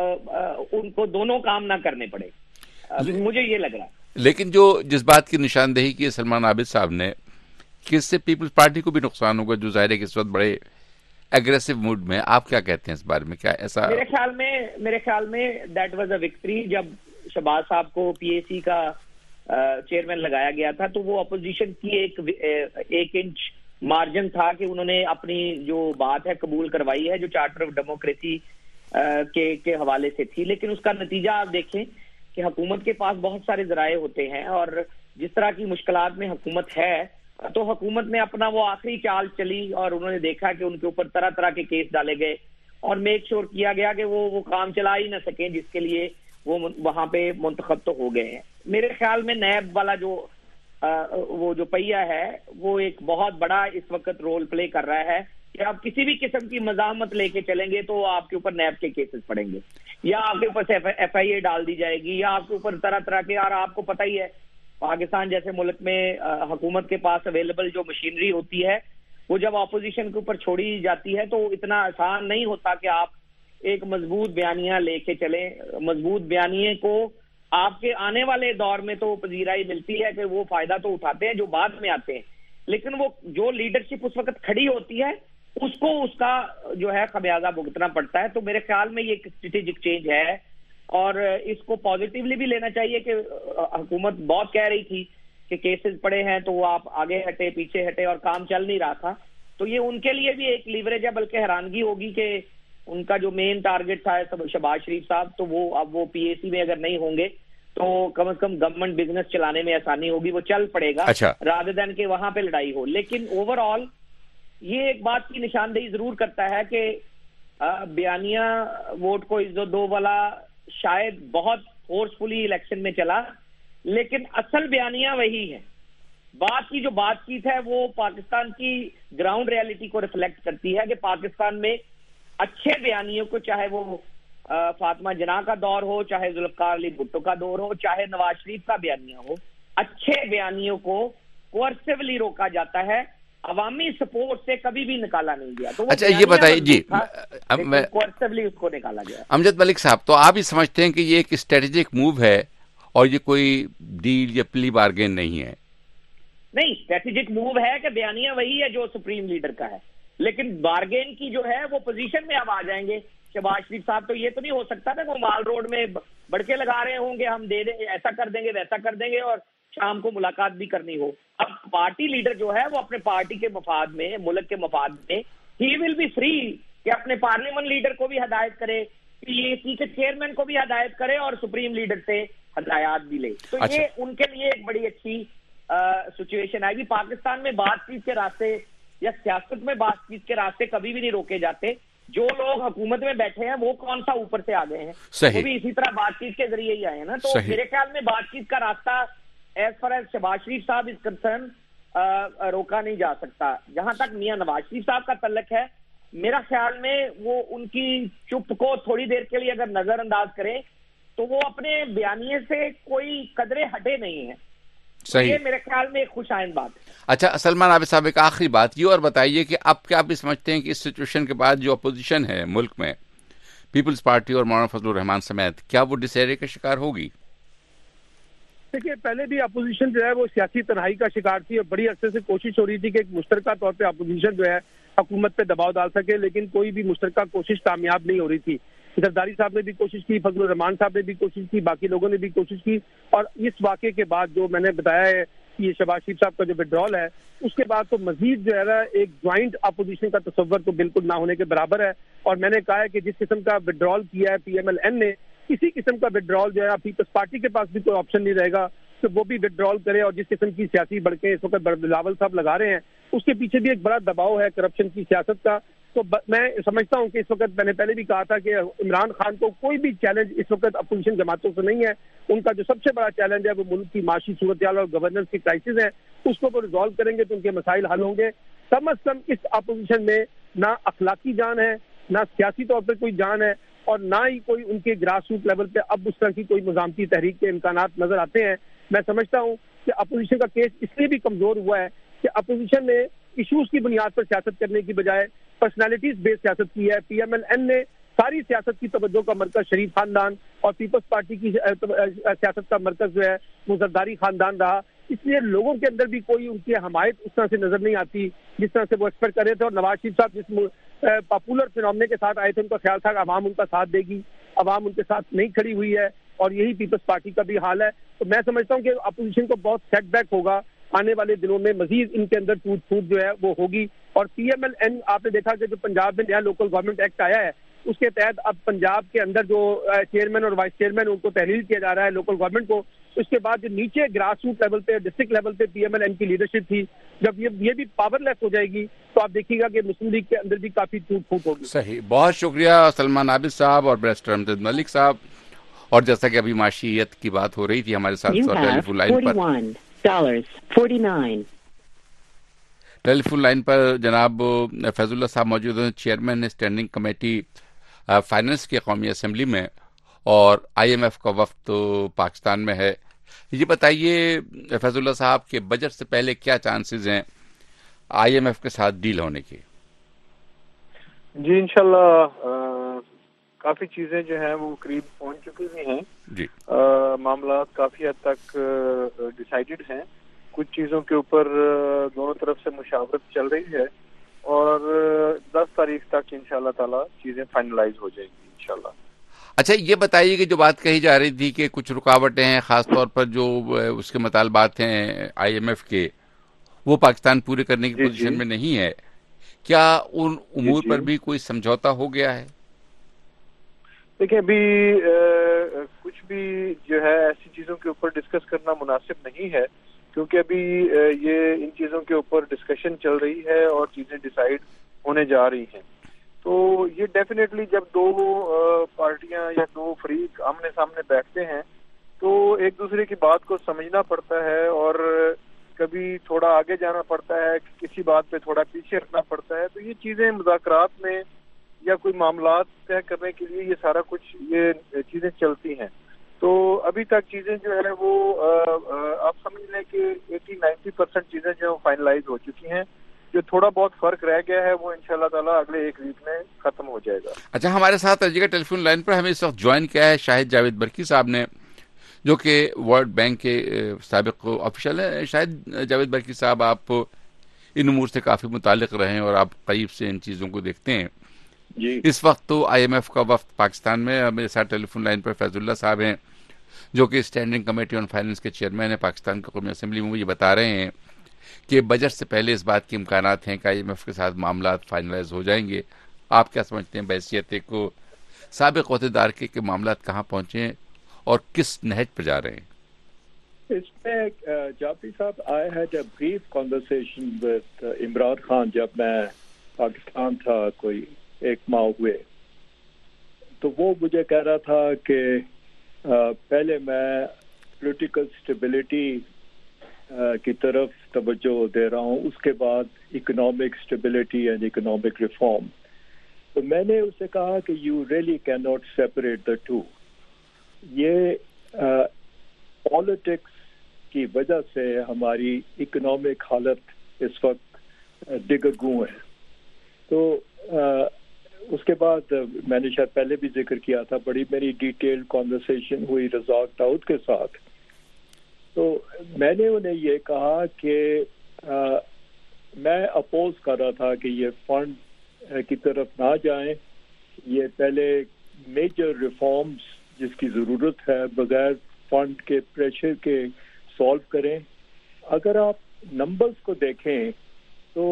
[SPEAKER 11] ان کو دونوں کام نہ کرنے پڑے. مجھے یہ لگ رہا ہے.
[SPEAKER 1] لیکن جو جس بات کی نشاندہی کی سلمان عابد صاحب نے کہ اس سے پیپلز پارٹی کو بھی نقصان ہوگا جو ظاہر ہے کہ اس وقت بڑے ایگریسو موڈ میں. آپ کیا کہتے ہیں اس بارے میں؟ کیا ایسا؟
[SPEAKER 11] میرے خیال میں میرے خیال میں دیٹ واز اے وکٹری. جب شہباز صاحب کو پی اے سی کا چیئرمین لگایا گیا تھا تو وہ اپوزیشن کی ایک ایک انچ مارجن تھا کہ انہوں نے اپنی جو بات ہے قبول کروائی ہے جو چارٹر آف ڈیموکریسی کے کے حوالے سے تھی. لیکن اس کا نتیجہ آپ دیکھیں کہ حکومت کے پاس بہت سارے ذرائع ہوتے ہیں اور جس طرح کی مشکلات میں حکومت ہے تو حکومت نے اپنا وہ آخری چال چلی اور انہوں نے دیکھا کہ ان کے اوپر طرح طرح کے کیس ڈالے گئے اور میک شور کیا گیا کہ وہ وہ کام چلا ہی نہ سکیں جس کے لیے وہ وہاں پہ منتخب تو ہو گئے ہیں. میرے خیال میں نیب والا جو وہ جو پہیا ہے وہ ایک بہت بڑا اس وقت رول پلے کر رہا ہے کہ آپ کسی بھی قسم کی مزاحمت لے کے چلیں گے تو آپ کے اوپر نیب کے کیسز پڑیں گے یا آپ کے اوپر سے ایف آئی اے ڈال دی جائے گی یا آپ کے اوپر طرح طرح کے. اور آپ کو پتہ ہی ہے پاکستان جیسے ملک میں حکومت کے پاس اویلیبل جو مشینری ہوتی ہے وہ جب اپوزیشن کے اوپر چھوڑی جاتی ہے تو اتنا آسان نہیں ہوتا کہ آپ ایک مضبوط بیانیہ لے کے چلیں. مضبوط بیانیے کو آپ کے آنے والے دور میں تو پذیرائی ملتی ہے کہ وہ فائدہ تو اٹھاتے ہیں جو بعد میں آتے ہیں, لیکن وہ جو لیڈرشپ اس وقت کھڑی ہوتی ہے اس کو اس کا جو ہے خمیازہ بھگتنا پڑتا ہے. تو میرے خیال میں یہ ایک اسٹریٹجک چینج ہے اور اس کو پازیٹیولی بھی لینا چاہیے کہ حکومت بہت کہہ رہی تھی کہ کیسز پڑے ہیں تو وہ آپ آگے ہٹے پیچھے ہٹے اور کام چل نہیں رہا تھا. تو یہ ان کے لیے بھی ایک لیوریج ہے, بلکہ حیرانگی ہوگی کہ ان کا جو مین ٹارگٹ تھا شہباز شریف صاحب تو وہ اب وہ پی اے سی میں اگر نہیں ہوں گے تو کم از کم گورنمنٹ بزنس چلانے میں آسانی ہوگی, وہ چل پڑے گا رادر دین کہ وہاں پہ لڑائی ہو. لیکن اوور آل یہ ایک بات کی نشاندہی ضرور کرتا ہے کہ بیانیہ ووٹ کو عزت دو والا شاید بہت فورسفلی الیکشن میں چلا, لیکن اصل بیانیہ وہی ہے. بات کی جو بات چیت ہے وہ پاکستان کی گراؤنڈ ریالٹی کو ریفلیکٹ کرتی ہے کہ پاکستان میں اچھے بیانیوں کو, چاہے وہ فاطمہ جناح کا دور ہو, چاہے ذوالفقار علی بھٹو کا دور ہو, چاہے نواز شریف کا بیانیہ ہو, اچھے بیانیوں کو کوئرسیولی روکا جاتا ہے, عوامی سپورٹ سے کبھی بھی نکالا نہیں گیا. تو
[SPEAKER 1] اچھا یہ بتائیے جی,
[SPEAKER 11] کوئرسیولی اس کو نکالا گیا.
[SPEAKER 1] امجد ملک صاحب, تو آپ یہ سمجھتے ہیں کہ یہ ایک اسٹریٹجک موو ہے اور یہ کوئی ڈیل یا پلی بارگین نہیں ہے؟
[SPEAKER 11] نہیں, اسٹریٹجک موو ہے کہ بیانیہ وہی ہے جو سپریم لیڈر کا ہے, لیکن بارگین کی جو ہے وہ پوزیشن میں اب آ جائیں گے شہباز شریف صاحب. تو یہ تو نہیں ہو سکتا نا وہ مال روڈ میں بڑکے لگا رہے ہوں گے ہم دے دیں, ایسا کر دیں گے ویسا کر دیں گے اور شام کو ملاقات بھی کرنی ہو. اب پارٹی لیڈر جو ہے وہ اپنے پارٹی کے مفاد میں, ملک کے مفاد میں, ہی ول بی فری کہ اپنے پارلیمنٹ لیڈر کو بھی ہدایت کرے, پی اے سی کے چیئرمین کو بھی ہدایت کرے اور سپریم لیڈر سے ہدایات بھی لے. تو
[SPEAKER 1] اچھا.
[SPEAKER 11] یہ ان کے لیے ایک بڑی اچھی سچویشن آئے گی. پاکستان میں بات چیت کے راستے یا سیاست میں بات چیت کے راستے کبھی بھی نہیں روکے جاتے. جو لوگ حکومت میں بیٹھے ہیں وہ کون سا اوپر سے آ گئے ہیں, وہ بھی اسی طرح بات چیت کے ذریعے ہی آئے ہیں نا. تو میرے خیال میں بات چیت کا راستہ as far as Shehbaz Sharif صاحب از کنسرن روکا نہیں جا سکتا. جہاں تک میاں نواز شریف صاحب کا تعلق ہے, میرا خیال میں وہ ان کی چپ کو تھوڑی دیر کے لیے اگر نظر انداز کریں تو وہ اپنے بیانیے سے کوئی قدرے ہٹے نہیں ہیں.
[SPEAKER 1] صحیح,
[SPEAKER 11] یہ میرے خیال میں ایک خوش آئند بات ہے.
[SPEAKER 1] اچھا سلمان عابد صاحب, ایک آخری بات یہ اور بتائیے کہ اب کیا آپ بھی سمجھتے ہیں کہ اس سچویشن کے بعد جو اپوزیشن ہے ملک میں, پیپلز پارٹی اور مولانا فضل الرحمان سمیت, کیا وہ ڈسہرے کا شکار ہوگی؟
[SPEAKER 10] دیکھیے, پہلے بھی اپوزیشن جو ہے وہ سیاسی تنہائی کا شکار تھی اور بڑی عرصے سے کوشش ہو رہی تھی کہ ایک مشترکہ طور پہ اپوزیشن جو ہے حکومت پہ دباؤ ڈال سکے, لیکن کوئی بھی مشترکہ کوشش کامیاب نہیں ہو رہی تھی. زرداری صاحب نے بھی کوشش کی, فضل الرحمان صاحب نے بھی کوشش کی, باقی لوگوں نے بھی کوشش کی. اور اس واقعے کے بعد جو میں نے بتایا ہے یہ شہباز شریف صاحب کا جو وڈرال ہے, اس کے بعد تو مزید جو ہے نا ایک جوائنٹ اپوزیشن کا تصور تو بالکل نہ ہونے کے برابر ہے. اور میں نے کہا ہے کہ جس قسم کا وڈرال کیا ہے پی ایم ایل این نے, اسی قسم کا وڈرال جو ہے پیپلز پارٹی کے پاس بھی کوئی آپشن نہیں رہے گا کہ وہ بھی وڈرال کرے. اور جس قسم کی سیاسی بڑکیں اس وقت بلاول صاحب لگا رہے ہیں, اس کے پیچھے بھی ایک بڑا دباؤ ہے کرپشن کی سیاست کا. تو میں سمجھتا ہوں کہ اس وقت, میں نے پہلے بھی کہا تھا کہ عمران خان کو کوئی بھی چیلنج اس وقت اپوزیشن جماعتوں سے نہیں ہے. ان کا جو سب سے بڑا چیلنج ہے وہ ملک کی معاشی صورتحال اور گورننس کی کرائسس ہے, اس کو وہ ریزالو کریں گے تو ان کے مسائل حل ہوں گے. کم از کم اس اپوزیشن میں نہ اخلاقی جان ہے, نہ سیاسی طور پہ کوئی جان ہے, اور نہ ہی کوئی ان کے گراس روٹ لیول پہ اب اس طرح کی کوئی مزاحمتی تحریک کے امکانات نظر آتے ہیں. میں سمجھتا ہوں کہ اپوزیشن کا کیس اس لیے بھی کمزور ہوا ہے کہ اپوزیشن نے ایشوز کی بنیاد پر سیاست کرنے کی بجائے پرسنالٹیز بیس سیاست کی ہے. پی ایم ایل این نے ساری سیاست کی توجہ کا مرکز شریف خاندان اور پیپلز پارٹی کی سیاست کا مرکز جو ہے وہ زرداری خاندان رہا. اس لیے لوگوں کے اندر بھی کوئی ان کی حمایت اس طرح سے نظر نہیں آتی جس طرح سے وہ ایکسپیکٹ کر رہے تھے. اور نواز شریف صاحب جس پاپولر فینومنے کے ساتھ آئے تھے ان کا خیال تھا کہ عوام ان کا ساتھ دے گی, عوام ان کے ساتھ نہیں کھڑی ہوئی ہے, اور یہی پیپلز پارٹی کا بھی حال ہے. تو میں سمجھتا ہوں کہ اپوزیشن کو بہت سیٹ بیک ہوگا آنے والے دنوں میں, مزید ان کے اندر ٹوٹ پھوٹ جو ہے وہ ہوگی. اور پی ایم ایل این آپ نے دیکھا کہ جو پنجاب میں نیا لوکل گورنمنٹ ایکٹ آیا ہے اس کے تحت اب پنجاب کے اندر جو چیئرمین اور وائس چیئرمین ان کو تحلیل کیا جا رہا ہے لوکل گورنمنٹ کو. اس کے بعد جو نیچے گراس روٹ لیول پہ ڈسٹرکٹ لیول پہ پی ایم ایل این کی لیڈرشپ تھی, جب یہ یہ بھی پاور لیس ہو جائے گی تو آپ دیکھیے گا کہ مسلم لیگ کے اندر بھی کافی ٹوٹ پھوٹ ہوگی.
[SPEAKER 1] صحیح, بہت شکریہ سلمان عابد صاحب اور بیرسٹر امجد ملک صاحب. اور جیسا کہ ابھی معاشیت کی بات ہو رہی تھی ہمارے ساتھ ٹیلی فون لائن پر ٹیلی فون لائن پر جناب فیض اللہ صاحب موجود ہیں, چیئرمین اسٹینڈنگ کمیٹی فائنانس کی قومی اسمبلی میں, اور آئی ایم ایف کا وفد پاکستان میں ہے. یہ بتائیے فیض اللہ صاحب کہ بجٹ سے پہلے کیا چانسز ہیں آئی ایم ایف کے ساتھ ڈیل ہونے کے؟
[SPEAKER 12] جی انشاءاللہ کافی چیزیں جو ہیں وہ قریب پہنچ چکی ہوئی ہیں.
[SPEAKER 1] جی
[SPEAKER 12] معاملات کافی حد تک ڈیسائیڈڈ ہیں. کچھ چیزوں کے اوپر دونوں طرف سے مشاورت چل رہی ہے اور دس تاریخ تک انشاءاللہ تعالی چیزیں فائنلائز ہو جائیں گی انشاءاللہ.
[SPEAKER 1] اچھا یہ بتائیے کہ جو بات کہی جا رہی تھی کہ کچھ رکاوٹیں ہیں, خاص طور پر جو اس کے مطالبات ہیں آئی ایم ایف کے, وہ پاکستان پورے کرنے کی پوزیشن میں نہیں ہے, کیا ان امور پر بھی کوئی سمجھوتا ہو گیا ہے؟
[SPEAKER 12] دیکھیں ابھی کچھ بھی جو ہے ایسی چیزوں کے اوپر ڈسکس کرنا مناسب نہیں ہے, کیونکہ ابھی یہ ان چیزوں کے اوپر ڈسکشن چل رہی ہے اور چیزیں ڈیسائیڈ ہونے جا رہی ہیں. تو یہ ڈیفینیٹلی جب دو پارٹیاں یا دو فریق آمنے سامنے بیٹھتے ہیں تو ایک دوسرے کی بات کو سمجھنا پڑتا ہے, اور کبھی تھوڑا آگے جانا پڑتا ہے, کسی بات پہ تھوڑا پیچھے رکھنا پڑتا ہے. تو یہ چیزیں مذاکرات میں یا کوئی معاملات طے کرنے کے لیے یہ سارا کچھ یہ چیزیں چلتی ہیں. تو ابھی تک چیزیں جو ہے وہ آپ سمجھ لیں کہ ایٹی نائنٹی پرسینٹ چیزیں جو فائنلائز ہو چکی ہیں. جو تھوڑا بہت فرق رہ گیا ہے وہ انشاءاللہ تعالیٰ اگلے ایک ویک میں ختم ہو جائے گا.
[SPEAKER 1] اچھا, ہمارے ساتھ رجیگا ٹیلی فون لائن پر ہمیں اس وقت جوائن کیا ہے شاہد جاوید برکی صاحب نے, جو کہ ورلڈ بینک کے سابق آفیشل ہیں. شاہد جاوید برکی صاحب, آپ ان امور سے کافی متعلق رہے ہیں اور آپ قریب سے ان چیزوں کو دیکھتے ہیں.
[SPEAKER 12] جی
[SPEAKER 1] اس وقت تو آئی ایم ایف کا وفد پاکستان میں, میرے ساتھ ٹیلی فون لائن پر فیض اللہ صاحب ہیں جو کہ اسٹینڈنگ کمیٹی آن فائنانس کے چیئرمین ہیں پاکستان کی قومی اسمبلی میں. وہ یہ بتا رہے ہیں کہ بجٹ سے پہلے اس بات کے امکانات ہیں کہ آئی ایم ایف کے ساتھ معاملات فائنلائز ہو جائیں گے. آپ کیا سمجھتے ہیں بحیثیت کو سابق عہدیدار کے کہ معاملات کہاں پہنچے ہیں اور کس نہج پہ جا رہے ہیں؟
[SPEAKER 13] اس میں جعفری صاحب, I had a brief conversation with Imran Khan جب میں پاکستان تھا کوئی ایک ماہ ہوئے, تو وہ مجھے کہہ رہا تھا کہ پہلے میں پولیٹیکل اسٹیبلٹی کی طرف توجہ دے رہا ہوں, اس کے بعد economic stability and economic reform. تو میں نے اسے کہا کہ you really can not separate the two. یہ پالیٹکس کی وجہ سے ہماری اکنامک حالت اس وقت دگرگوں ہے. تو اس کے بعد میں نے شاید پہلے بھی ذکر کیا تھا, بڑی میری ڈیٹیل کانورسیشن ہوئی رزاق داؤد کے ساتھ. تو میں نے انہیں یہ کہا کہ آ, میں اپوز کر رہا تھا کہ یہ فنڈ کی طرف نہ جائیں, یہ پہلے میجر ریفارمز جس کی ضرورت ہے بغیر فنڈ کے پریشر کے سالو کریں. اگر آپ نمبرز کو دیکھیں تو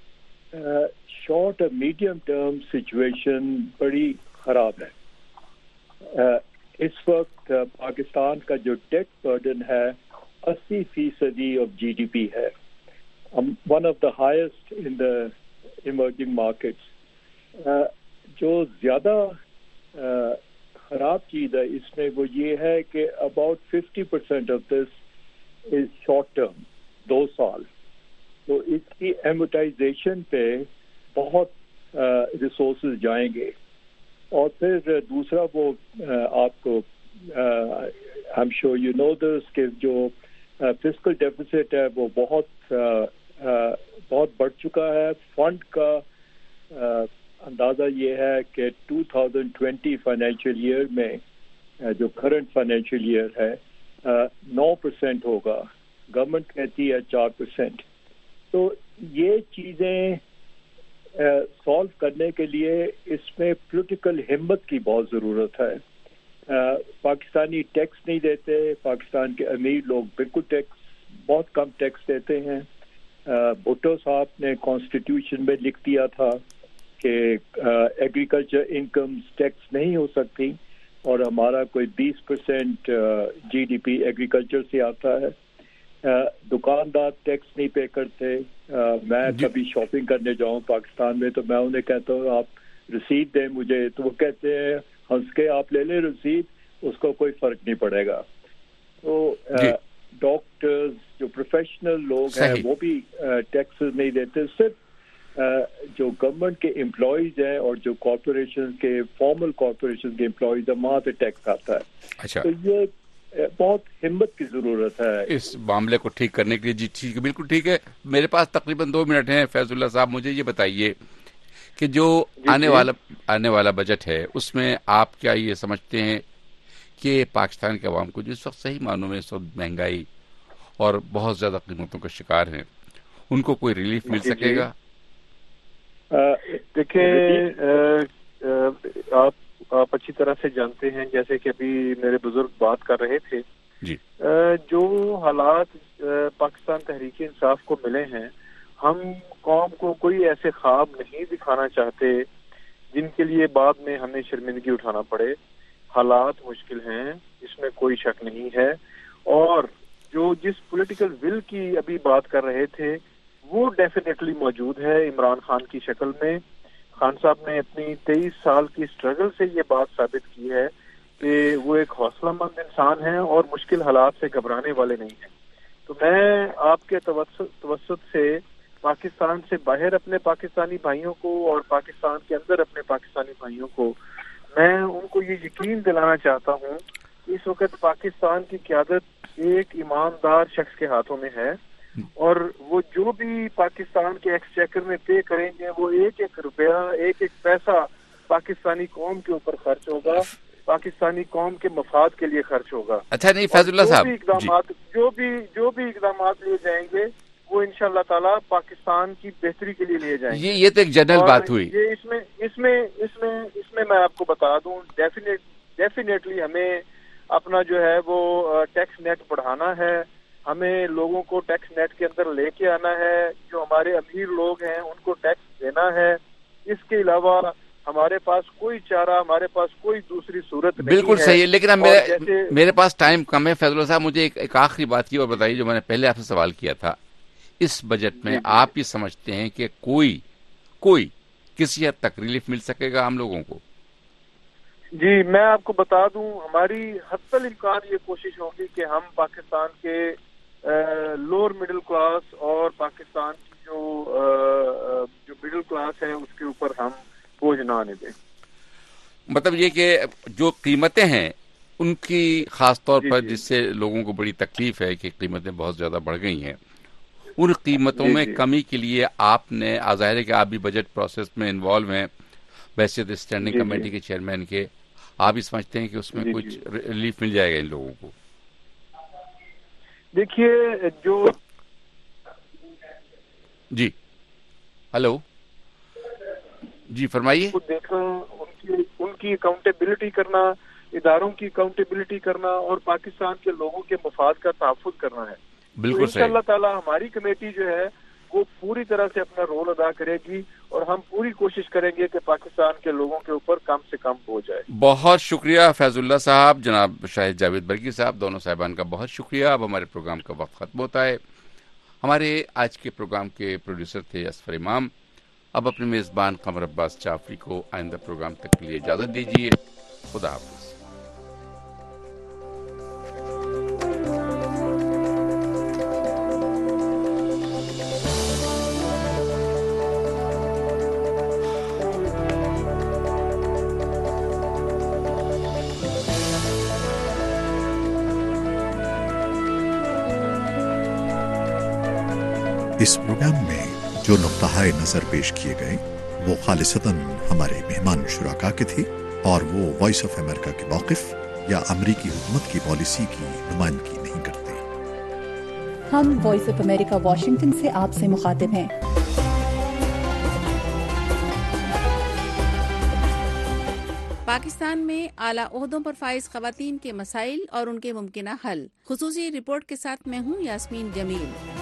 [SPEAKER 13] شارٹ اور میڈیم ٹرم سچویشن بڑی خراب ہے. اس وقت پاکستان کا جو ڈیٹ برڈن ہے اسی فیصدی آف جی ڈی پی ہے, one of the highest in the emerging markets. جو زیادہ خراب چیز ہے اس میں وہ یہ ہے کہ about fifty percent of this is short term, دو سال. تو اس کی ایمورٹائزیشن پہ بہت ریسورسز جائیں گے. اور پھر دوسرا وہ آپ کو I am sure you know this کہ جو فسکل ڈیفیسٹ ہے وہ بہت بہت بڑھ چکا ہے. فنڈ کا اندازہ یہ ہے کہ two thousand twenty financial year میں جو کرنٹ فائنینشیل ایئر ہے نو پرسینٹ ہوگا, گورنمنٹ کہتی ہے چار پرسینٹ. تو یہ چیزیں سالو کرنے کے لیے اس میں پولیٹیکل ہمت کی بہت ضرورت ہے. پاکستانی ٹیکس نہیں دیتے, پاکستان کے امیر لوگ بالکل ٹیکس بہت کم ٹیکس دیتے ہیں. بھٹو صاحب نے کانسٹیٹیوشن میں لکھ دیا تھا کہ ایگریکلچر انکم ٹیکس نہیں ہو سکتی, اور ہمارا کوئی بیس percent G D P agriculture سے آتا ہے. دکاندار ٹیکس نہیں پے کرتے. میں کبھی شاپنگ کرنے جاؤں پاکستان میں تو میں انہیں کہتا ہوں آپ رسید دیں مجھے, تو وہ کہتے ہیں ہنس کے آپ لے لیں رسید, اس کو کوئی فرق نہیں پڑے گا. تو ڈاکٹرز جو پروفیشنل لوگ ہیں وہ بھی ٹیکسز نہیں دیتے. صرف جو گورنمنٹ کے امپلائیز ہیں اور جو کارپوریشن کے فارمل کارپوریشن کے امپلائیز ہیں وہاں سے ٹیکس آتا ہے. تو یہ بہت ہمت کی ضرورت ہے
[SPEAKER 1] اس معاملے کو ٹھیک کرنے کے لیے. جی ٹھیک ہے, بالکل ٹھیک ہے. میرے پاس تقریباً دو منٹ ہیں. فیض اللہ صاحب مجھے یہ بتائیے کہ جو آنے والا آنے والا بجٹ ہے اس میں آپ کیا یہ سمجھتے ہیں کہ پاکستان کے عوام کو جو اس وقت صحیح معنوں میں اس وقت مہنگائی اور بہت زیادہ قیمتوں کا شکار ہیں, ان کو کوئی ریلیف مل سکے گا؟
[SPEAKER 12] دیکھیں, آپ آپ اچھی طرح سے جانتے ہیں, جیسے کہ ابھی میرے بزرگ بات کر رہے تھے,
[SPEAKER 1] جی
[SPEAKER 12] جو حالات پاکستان تحریک انصاف کو ملے ہیں, ہم قوم کو کوئی ایسے خواب نہیں دکھانا چاہتے جن کے لیے بعد میں ہمیں شرمندگی اٹھانا پڑے. حالات مشکل ہیں, اس میں کوئی شک نہیں ہے. اور جو جس پولیٹیکل ول کی ابھی بات کر رہے تھے وہ ڈیفینیٹلی موجود ہے عمران خان کی شکل میں. خان صاحب نے اپنی تیئیس سال کی اسٹرگل سے یہ بات ثابت کی ہے کہ وہ ایک حوصلہ مند انسان ہیں اور مشکل حالات سے گھبرانے والے نہیں ہیں. تو میں آپ کے توسط سے پاکستان سے باہر اپنے پاکستانی بھائیوں کو اور پاکستان کے اندر اپنے پاکستانی بھائیوں کو میں ان کو یہ یقین دلانا چاہتا ہوں کہ اس وقت پاکستان کی قیادت ایک ایماندار شخص کے ہاتھوں میں ہے, اور وہ جو بھی پاکستان کے ایکسچیکر میں پے کریں گے وہ ایک ایک روپیہ ایک ایک پیسہ پاکستانی قوم کے اوپر خرچ ہوگا, پاکستانی قوم کے مفاد کے لیے خرچ ہوگا.
[SPEAKER 1] اچھا نہیں فیض اللہ صاحب,
[SPEAKER 12] اقدامات جو بھی جو بھی اقدامات لیے جائیں گے وہ انشاءاللہ تعالی پاکستان کی بہتری کے لیے لیے جائیں گے.
[SPEAKER 1] یہ یہ تو ایک جنرل بات ہوئی.
[SPEAKER 12] یہ اس میں اس میں اس میں اس میں میں آپ کو بتا دوں, ڈیفینیٹ ڈیفینیٹلی ہمیں اپنا جو ہے وہ ٹیکس نیٹ بڑھانا ہے, ہمیں لوگوں کو ٹیکس نیٹ کے اندر لے کے آنا ہے, جو ہمارے امیر لوگ ہیں ان کو ٹیکس دینا ہے. اس کے علاوہ ہمارے پاس کوئی چارہ, ہمارے پاس کوئی دوسری صورت نہیں ہے.
[SPEAKER 1] بالکل صحیح ہے, لیکن اب میرے میرے پاس ٹائم کم ہے. فیض اللہ صاحب مجھے ایک, ایک آخری بات کی اور بتائیے جو میں نے پہلے آپ سے سوال کیا تھا. اس بجٹ میں آپ یہ سمجھتے ہیں کہ کوئی کوئی کسی حد تک ریلیف مل سکے گا ہم لوگوں کو؟
[SPEAKER 12] جی میں آپ کو بتا دوں, ہماری حتی الامکان یہ کوشش ہوگی کہ ہم پاکستان کے لوور مڈل کلاس اور پاکستان کی جو جو مڈل کلاس ہے اس کے اوپر ہم بوجھ نہ آنے دیں.
[SPEAKER 1] مطلب یہ کہ جو قیمتیں ہیں ان کی خاص طور پر جس سے لوگوں کو بڑی تکلیف ہے کہ قیمتیں بہت زیادہ بڑھ گئی ہیں, ان قیمتوں میں کمی کے لیے آپ نے, ظاہر ہے کہ آپ بھی بجٹ پروسیس میں انوالو ہیں بحیثیت اسٹینڈنگ کمیٹی کے چیئرمین کے, آپ بھی سمجھتے ہیں کہ اس میں کچھ ریلیف مل جائے گا ان لوگوں کو؟
[SPEAKER 12] دیکھیے جو
[SPEAKER 1] جی ہلو جی فرمائیے.
[SPEAKER 12] دیکھنا ان کی ان کی اکاؤنٹیبلٹی کرنا, اداروں کی اکاؤنٹیبلٹی کرنا اور پاکستان کے لوگوں کے مفاد کا تحفظ کرنا ہے.
[SPEAKER 1] بالکل صحیح.
[SPEAKER 12] اللہ تعالیٰ ہماری کمیٹی جو ہے وہ پوری طرح سے اپنا رول ادا کرے گی اور ہم پوری کوشش کریں گے کہ پاکستان کے لوگوں کے اوپر کم سے کم ہو جائے.
[SPEAKER 1] بہت شکریہ فیض اللہ صاحب, جناب شاہد جاوید برقی صاحب, دونوں صاحبان کا بہت شکریہ. اب ہمارے پروگرام کا وقت ختم ہوتا ہے. ہمارے آج کے پروگرام کے پروڈیوسر تھے اسفر امام. اب اپنے میزبان قمر عباس جعفری کو آئندہ پروگرام تک کے لیے اجازت دیجیے. خدا حافظ.
[SPEAKER 14] اس پروگرام میں جو نقطہ نظر پیش کیے گئے وہ خالصتاً ہمارے مہمان شرکا کے تھے اور وہ وائس آف امریکہ کے موقف یا امریکی حکومت کی پالیسی کی نمائندگی نہیں کرتے۔
[SPEAKER 5] ہم وائس آف امریکہ واشنگٹن سے آپ سے مخاطب ہیں۔
[SPEAKER 15] پاکستان میں اعلیٰ عہدوں پر فائز خواتین کے مسائل اور ان کے ممکنہ حل، خصوصی رپورٹ کے ساتھ میں ہوں یاسمین جمیل۔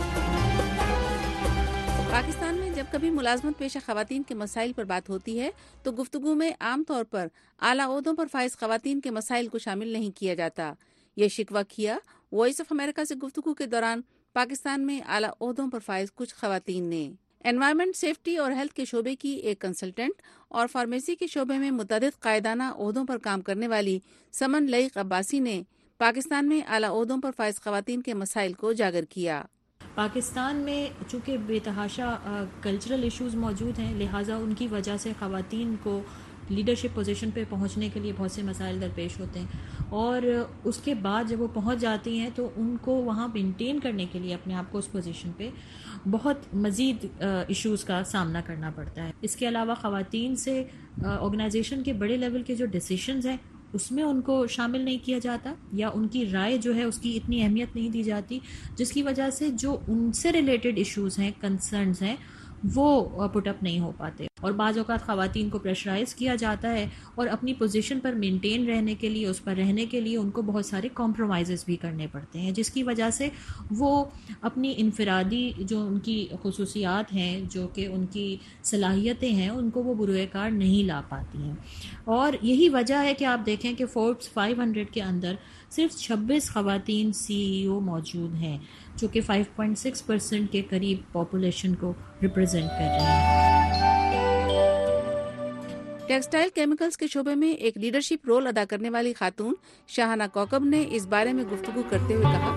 [SPEAKER 15] پاکستان میں جب کبھی ملازمت پیشہ خواتین کے مسائل پر بات ہوتی ہے تو گفتگو میں عام طور پر اعلیٰ عہدوں پر فائز خواتین کے مسائل کو شامل نہیں کیا جاتا۔ یہ شکوہ کیا وائس آف امریکہ سے گفتگو کے دوران پاکستان میں اعلیٰ عہدوں پر فائز کچھ خواتین نے۔ انوائرمنٹ، سیفٹی اور ہیلتھ کے شعبے کی ایک کنسلٹنٹ اور فارمیسی کے شعبے میں متعدد قائدانہ عہدوں پر کام کرنے والی سمن لئیق عباسی نے پاکستان میں اعلیٰ عہدوں پر فائز خواتین کے مسائل کو اجاگر کیا۔
[SPEAKER 16] پاکستان میں چونکہ بے تحاشا کلچرل ایشوز موجود ہیں، لہٰذا ان کی وجہ سے خواتین کو لیڈرشپ پوزیشن پہ پہنچنے کے لیے بہت سے مسائل درپیش ہوتے ہیں، اور اس کے بعد جب وہ پہنچ جاتی ہیں تو ان کو وہاں مینٹین کرنے کے لیے اپنے آپ کو اس پوزیشن پہ بہت مزید ایشوز کا سامنا کرنا پڑتا ہے۔ اس کے علاوہ خواتین سے آرگنائزیشن کے بڑے لیول کے جو ڈیسیشنز ہیں اس میں ان کو شامل نہیں کیا جاتا، یا ان کی رائے جو ہے اس کی اتنی اہمیت نہیں دی جاتی، جس کی وجہ سے جو ان سے ریلیٹڈ ایشوز ہیں، کنسرنز ہیں، وہ پٹ اپ نہیں ہو پاتے، اور بعض اوقات خواتین کو پریشرائز کیا جاتا ہے اور اپنی پوزیشن پر مینٹین رہنے کے لیے، اس پر رہنے کے لیے ان کو بہت سارے کمپرومائزز بھی کرنے پڑتے ہیں، جس کی وجہ سے وہ اپنی انفرادی جو ان کی خصوصیات ہیں، جو کہ ان کی صلاحیتیں ہیں، ان کو وہ بروئے کار نہیں لا پاتی ہیں۔ اور یہی وجہ ہے کہ آپ دیکھیں کہ فوربس فائیو ہنڈریڈ کے اندر صرف چھبیس خواتین سی ای او موجود ہیں، جو کہ فائیو پوائنٹ سکس پرسینٹ کے قریب پاپولیشن کو ریپرزینٹ کر رہے ہیں۔
[SPEAKER 15] ٹیکسٹائل کیمیکلز کے شعبے میں ایک لیڈرشپ رول ادا کرنے والی خاتون شاہانہ کوکب نے اس بارے میں گفتگو کرتے ہوئے کہا،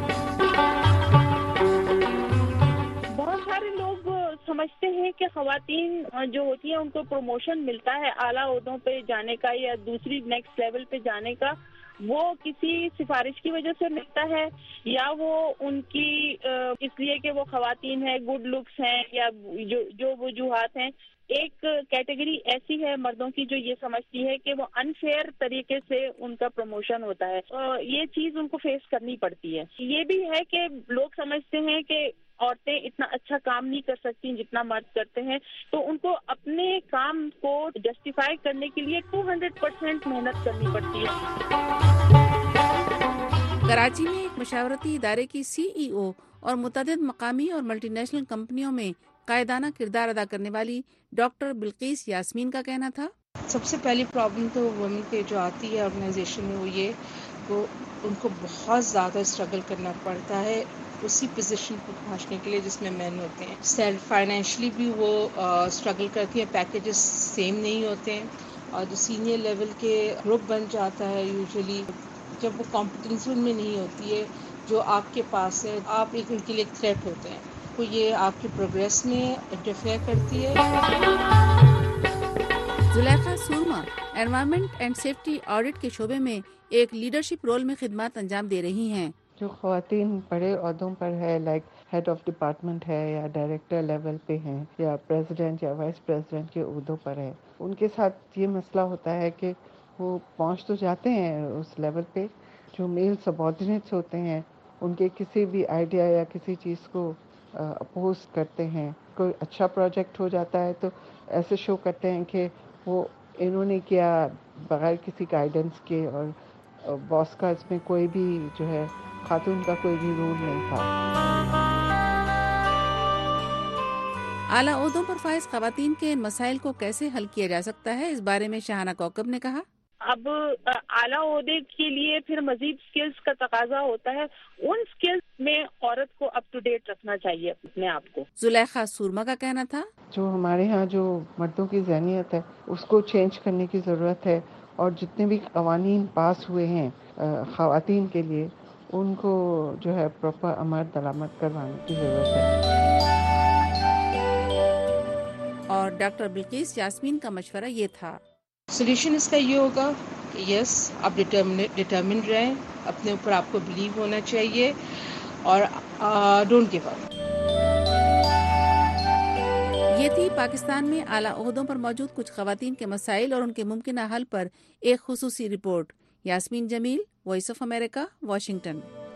[SPEAKER 17] بہت سارے لوگ سمجھتے ہیں کہ خواتین جو ہوتی ہیں ان کو پروموشن ملتا ہے اعلیٰ عہدوں پہ جانے کا یا دوسری نیکسٹ لیول پہ جانے کا، وہ کسی سفارش کی وجہ سے ملتا ہے، یا وہ ان کی اس لیے کہ وہ خواتین ہیں، گڈ لکس ہیں، یا جو جو وجوہات ہیں۔ ایک کیٹیگری ایسی ہے مردوں کی جو یہ سمجھتی ہے کہ وہ انفیئر طریقے سے ان کا پروموشن ہوتا ہے، یہ چیز ان کو فیس کرنی پڑتی ہے۔ یہ بھی ہے کہ لوگ سمجھتے ہیں کہ عورتیں اتنا اچھا کام نہیں کر سکتی جتنا مرد کرتے ہیں، تو ان کو اپنے کام کو جسٹیفائی کرنے کے لیے ٹو ہنڈریڈ پرسینٹ محنت کرنی پڑتی ہے۔
[SPEAKER 15] کراچی میں ایک مشاورتی ادارے کی سی ای او اور متعدد مقامی اور ملٹی نیشنل کمپنیوں میں قائدانہ کردار ادا کرنے والی ڈاکٹر بلقیس یاسمین کا کہنا تھا،
[SPEAKER 18] سب سے پہلی پرابلم تو وومن پہ جو آتی ہے آرگنائزیشن میں وہ یہ وہ ان کو بہت زیادہ اسٹرگل کرنا پڑتا ہے اسی پوزیشن کو پہنچنے کے لیے جس میں مین ہوتے ہیں۔ سیلف فائنینشلی بھی وہ اسٹرگل کرتی ہیں، پیکیجز سیم نہیں ہوتے ہیں، اور جو سینئر لیول کے گروپ بن جاتا ہے یوزلی جب وہ کمپٹنسی ان میں نہیں ہوتی ہے جو آپ کے پاس ہے، آپ ایک ان کے لیے تھریٹ ہوتے ہیں، تو یہ آپ کی پروگریس میں انٹرفیئر کرتی ہے۔
[SPEAKER 15] Zulekha Soorma environment and safety audit کے شعبے میں ایک لیڈرشپ رول میں خدمات انجام دے رہی ہیں۔
[SPEAKER 19] جو خواتین بڑے عہدوں پر ہے، لائک ہیڈ آف ڈپارٹمنٹ ہے یا ڈائریکٹر لیول پہ ہیں یا پریزیڈنٹ یا وائس پریزیڈنٹ کے عہدوں پر ہے، ان کے ساتھ یہ مسئلہ ہوتا ہے کہ وہ پہنچ تو جاتے ہیں اس لیول پہ، جو میل سبارڈینیٹس ہوتے ہیں ان کے کسی بھی آئیڈیا یا کسی چیز کو اپوز کرتے ہیں۔ کوئی اچھا پروجیکٹ ہو جاتا ہے تو ایسے شو کرتے ہیں کہ وہ انہوں نے کیا بغیر کسی گائیڈنس کے، اور باس کا اس میں کوئی بھی جو ہے خاتون کا کوئی بھی رول نہیں تھا۔
[SPEAKER 15] اعلیٰ عہدوں پر فائز خواتین کے ان مسائل کو کیسے حل کیا جا سکتا ہے، اس بارے میں شاہانہ کوکب نے کہا،
[SPEAKER 17] اب اعلیٰ عہدے کے لیے پھر مزید سکلز کا تقاضا ہوتا ہے، ان سکلز میں عورت کو اپ ٹو ڈیٹ رکھنا چاہیے اپنے آپ کو۔
[SPEAKER 15] زلیخا سورما کا کہنا تھا،
[SPEAKER 19] جو ہمارے ہاں جو مردوں کی ذہنیت ہے اس کو چینج کرنے کی ضرورت ہے، اور جتنے بھی قوانین پاس ہوئے ہیں خواتین کے لیے ان کو جو ہے پراپر عمل درآمد کروانے کی ضرورت ہے۔
[SPEAKER 15] اور ڈاکٹر بلقیس یاسمین کا مشورہ یہ تھا،
[SPEAKER 18] سولوشن اس کا یہ ہوگا کہ یس آپ ڈٹرمنڈ رہیں، اپنے اوپر آپ کو بلیو ہونا چاہیے، اور ڈونٹ گیو اپ۔
[SPEAKER 15] یہ تھی پاکستان میں اعلیٰ عہدوں پر موجود کچھ خواتین کے مسائل اور ان کے ممکنہ حل پر ایک خصوصی report. Yasmin Jamil, voice of America, Washington.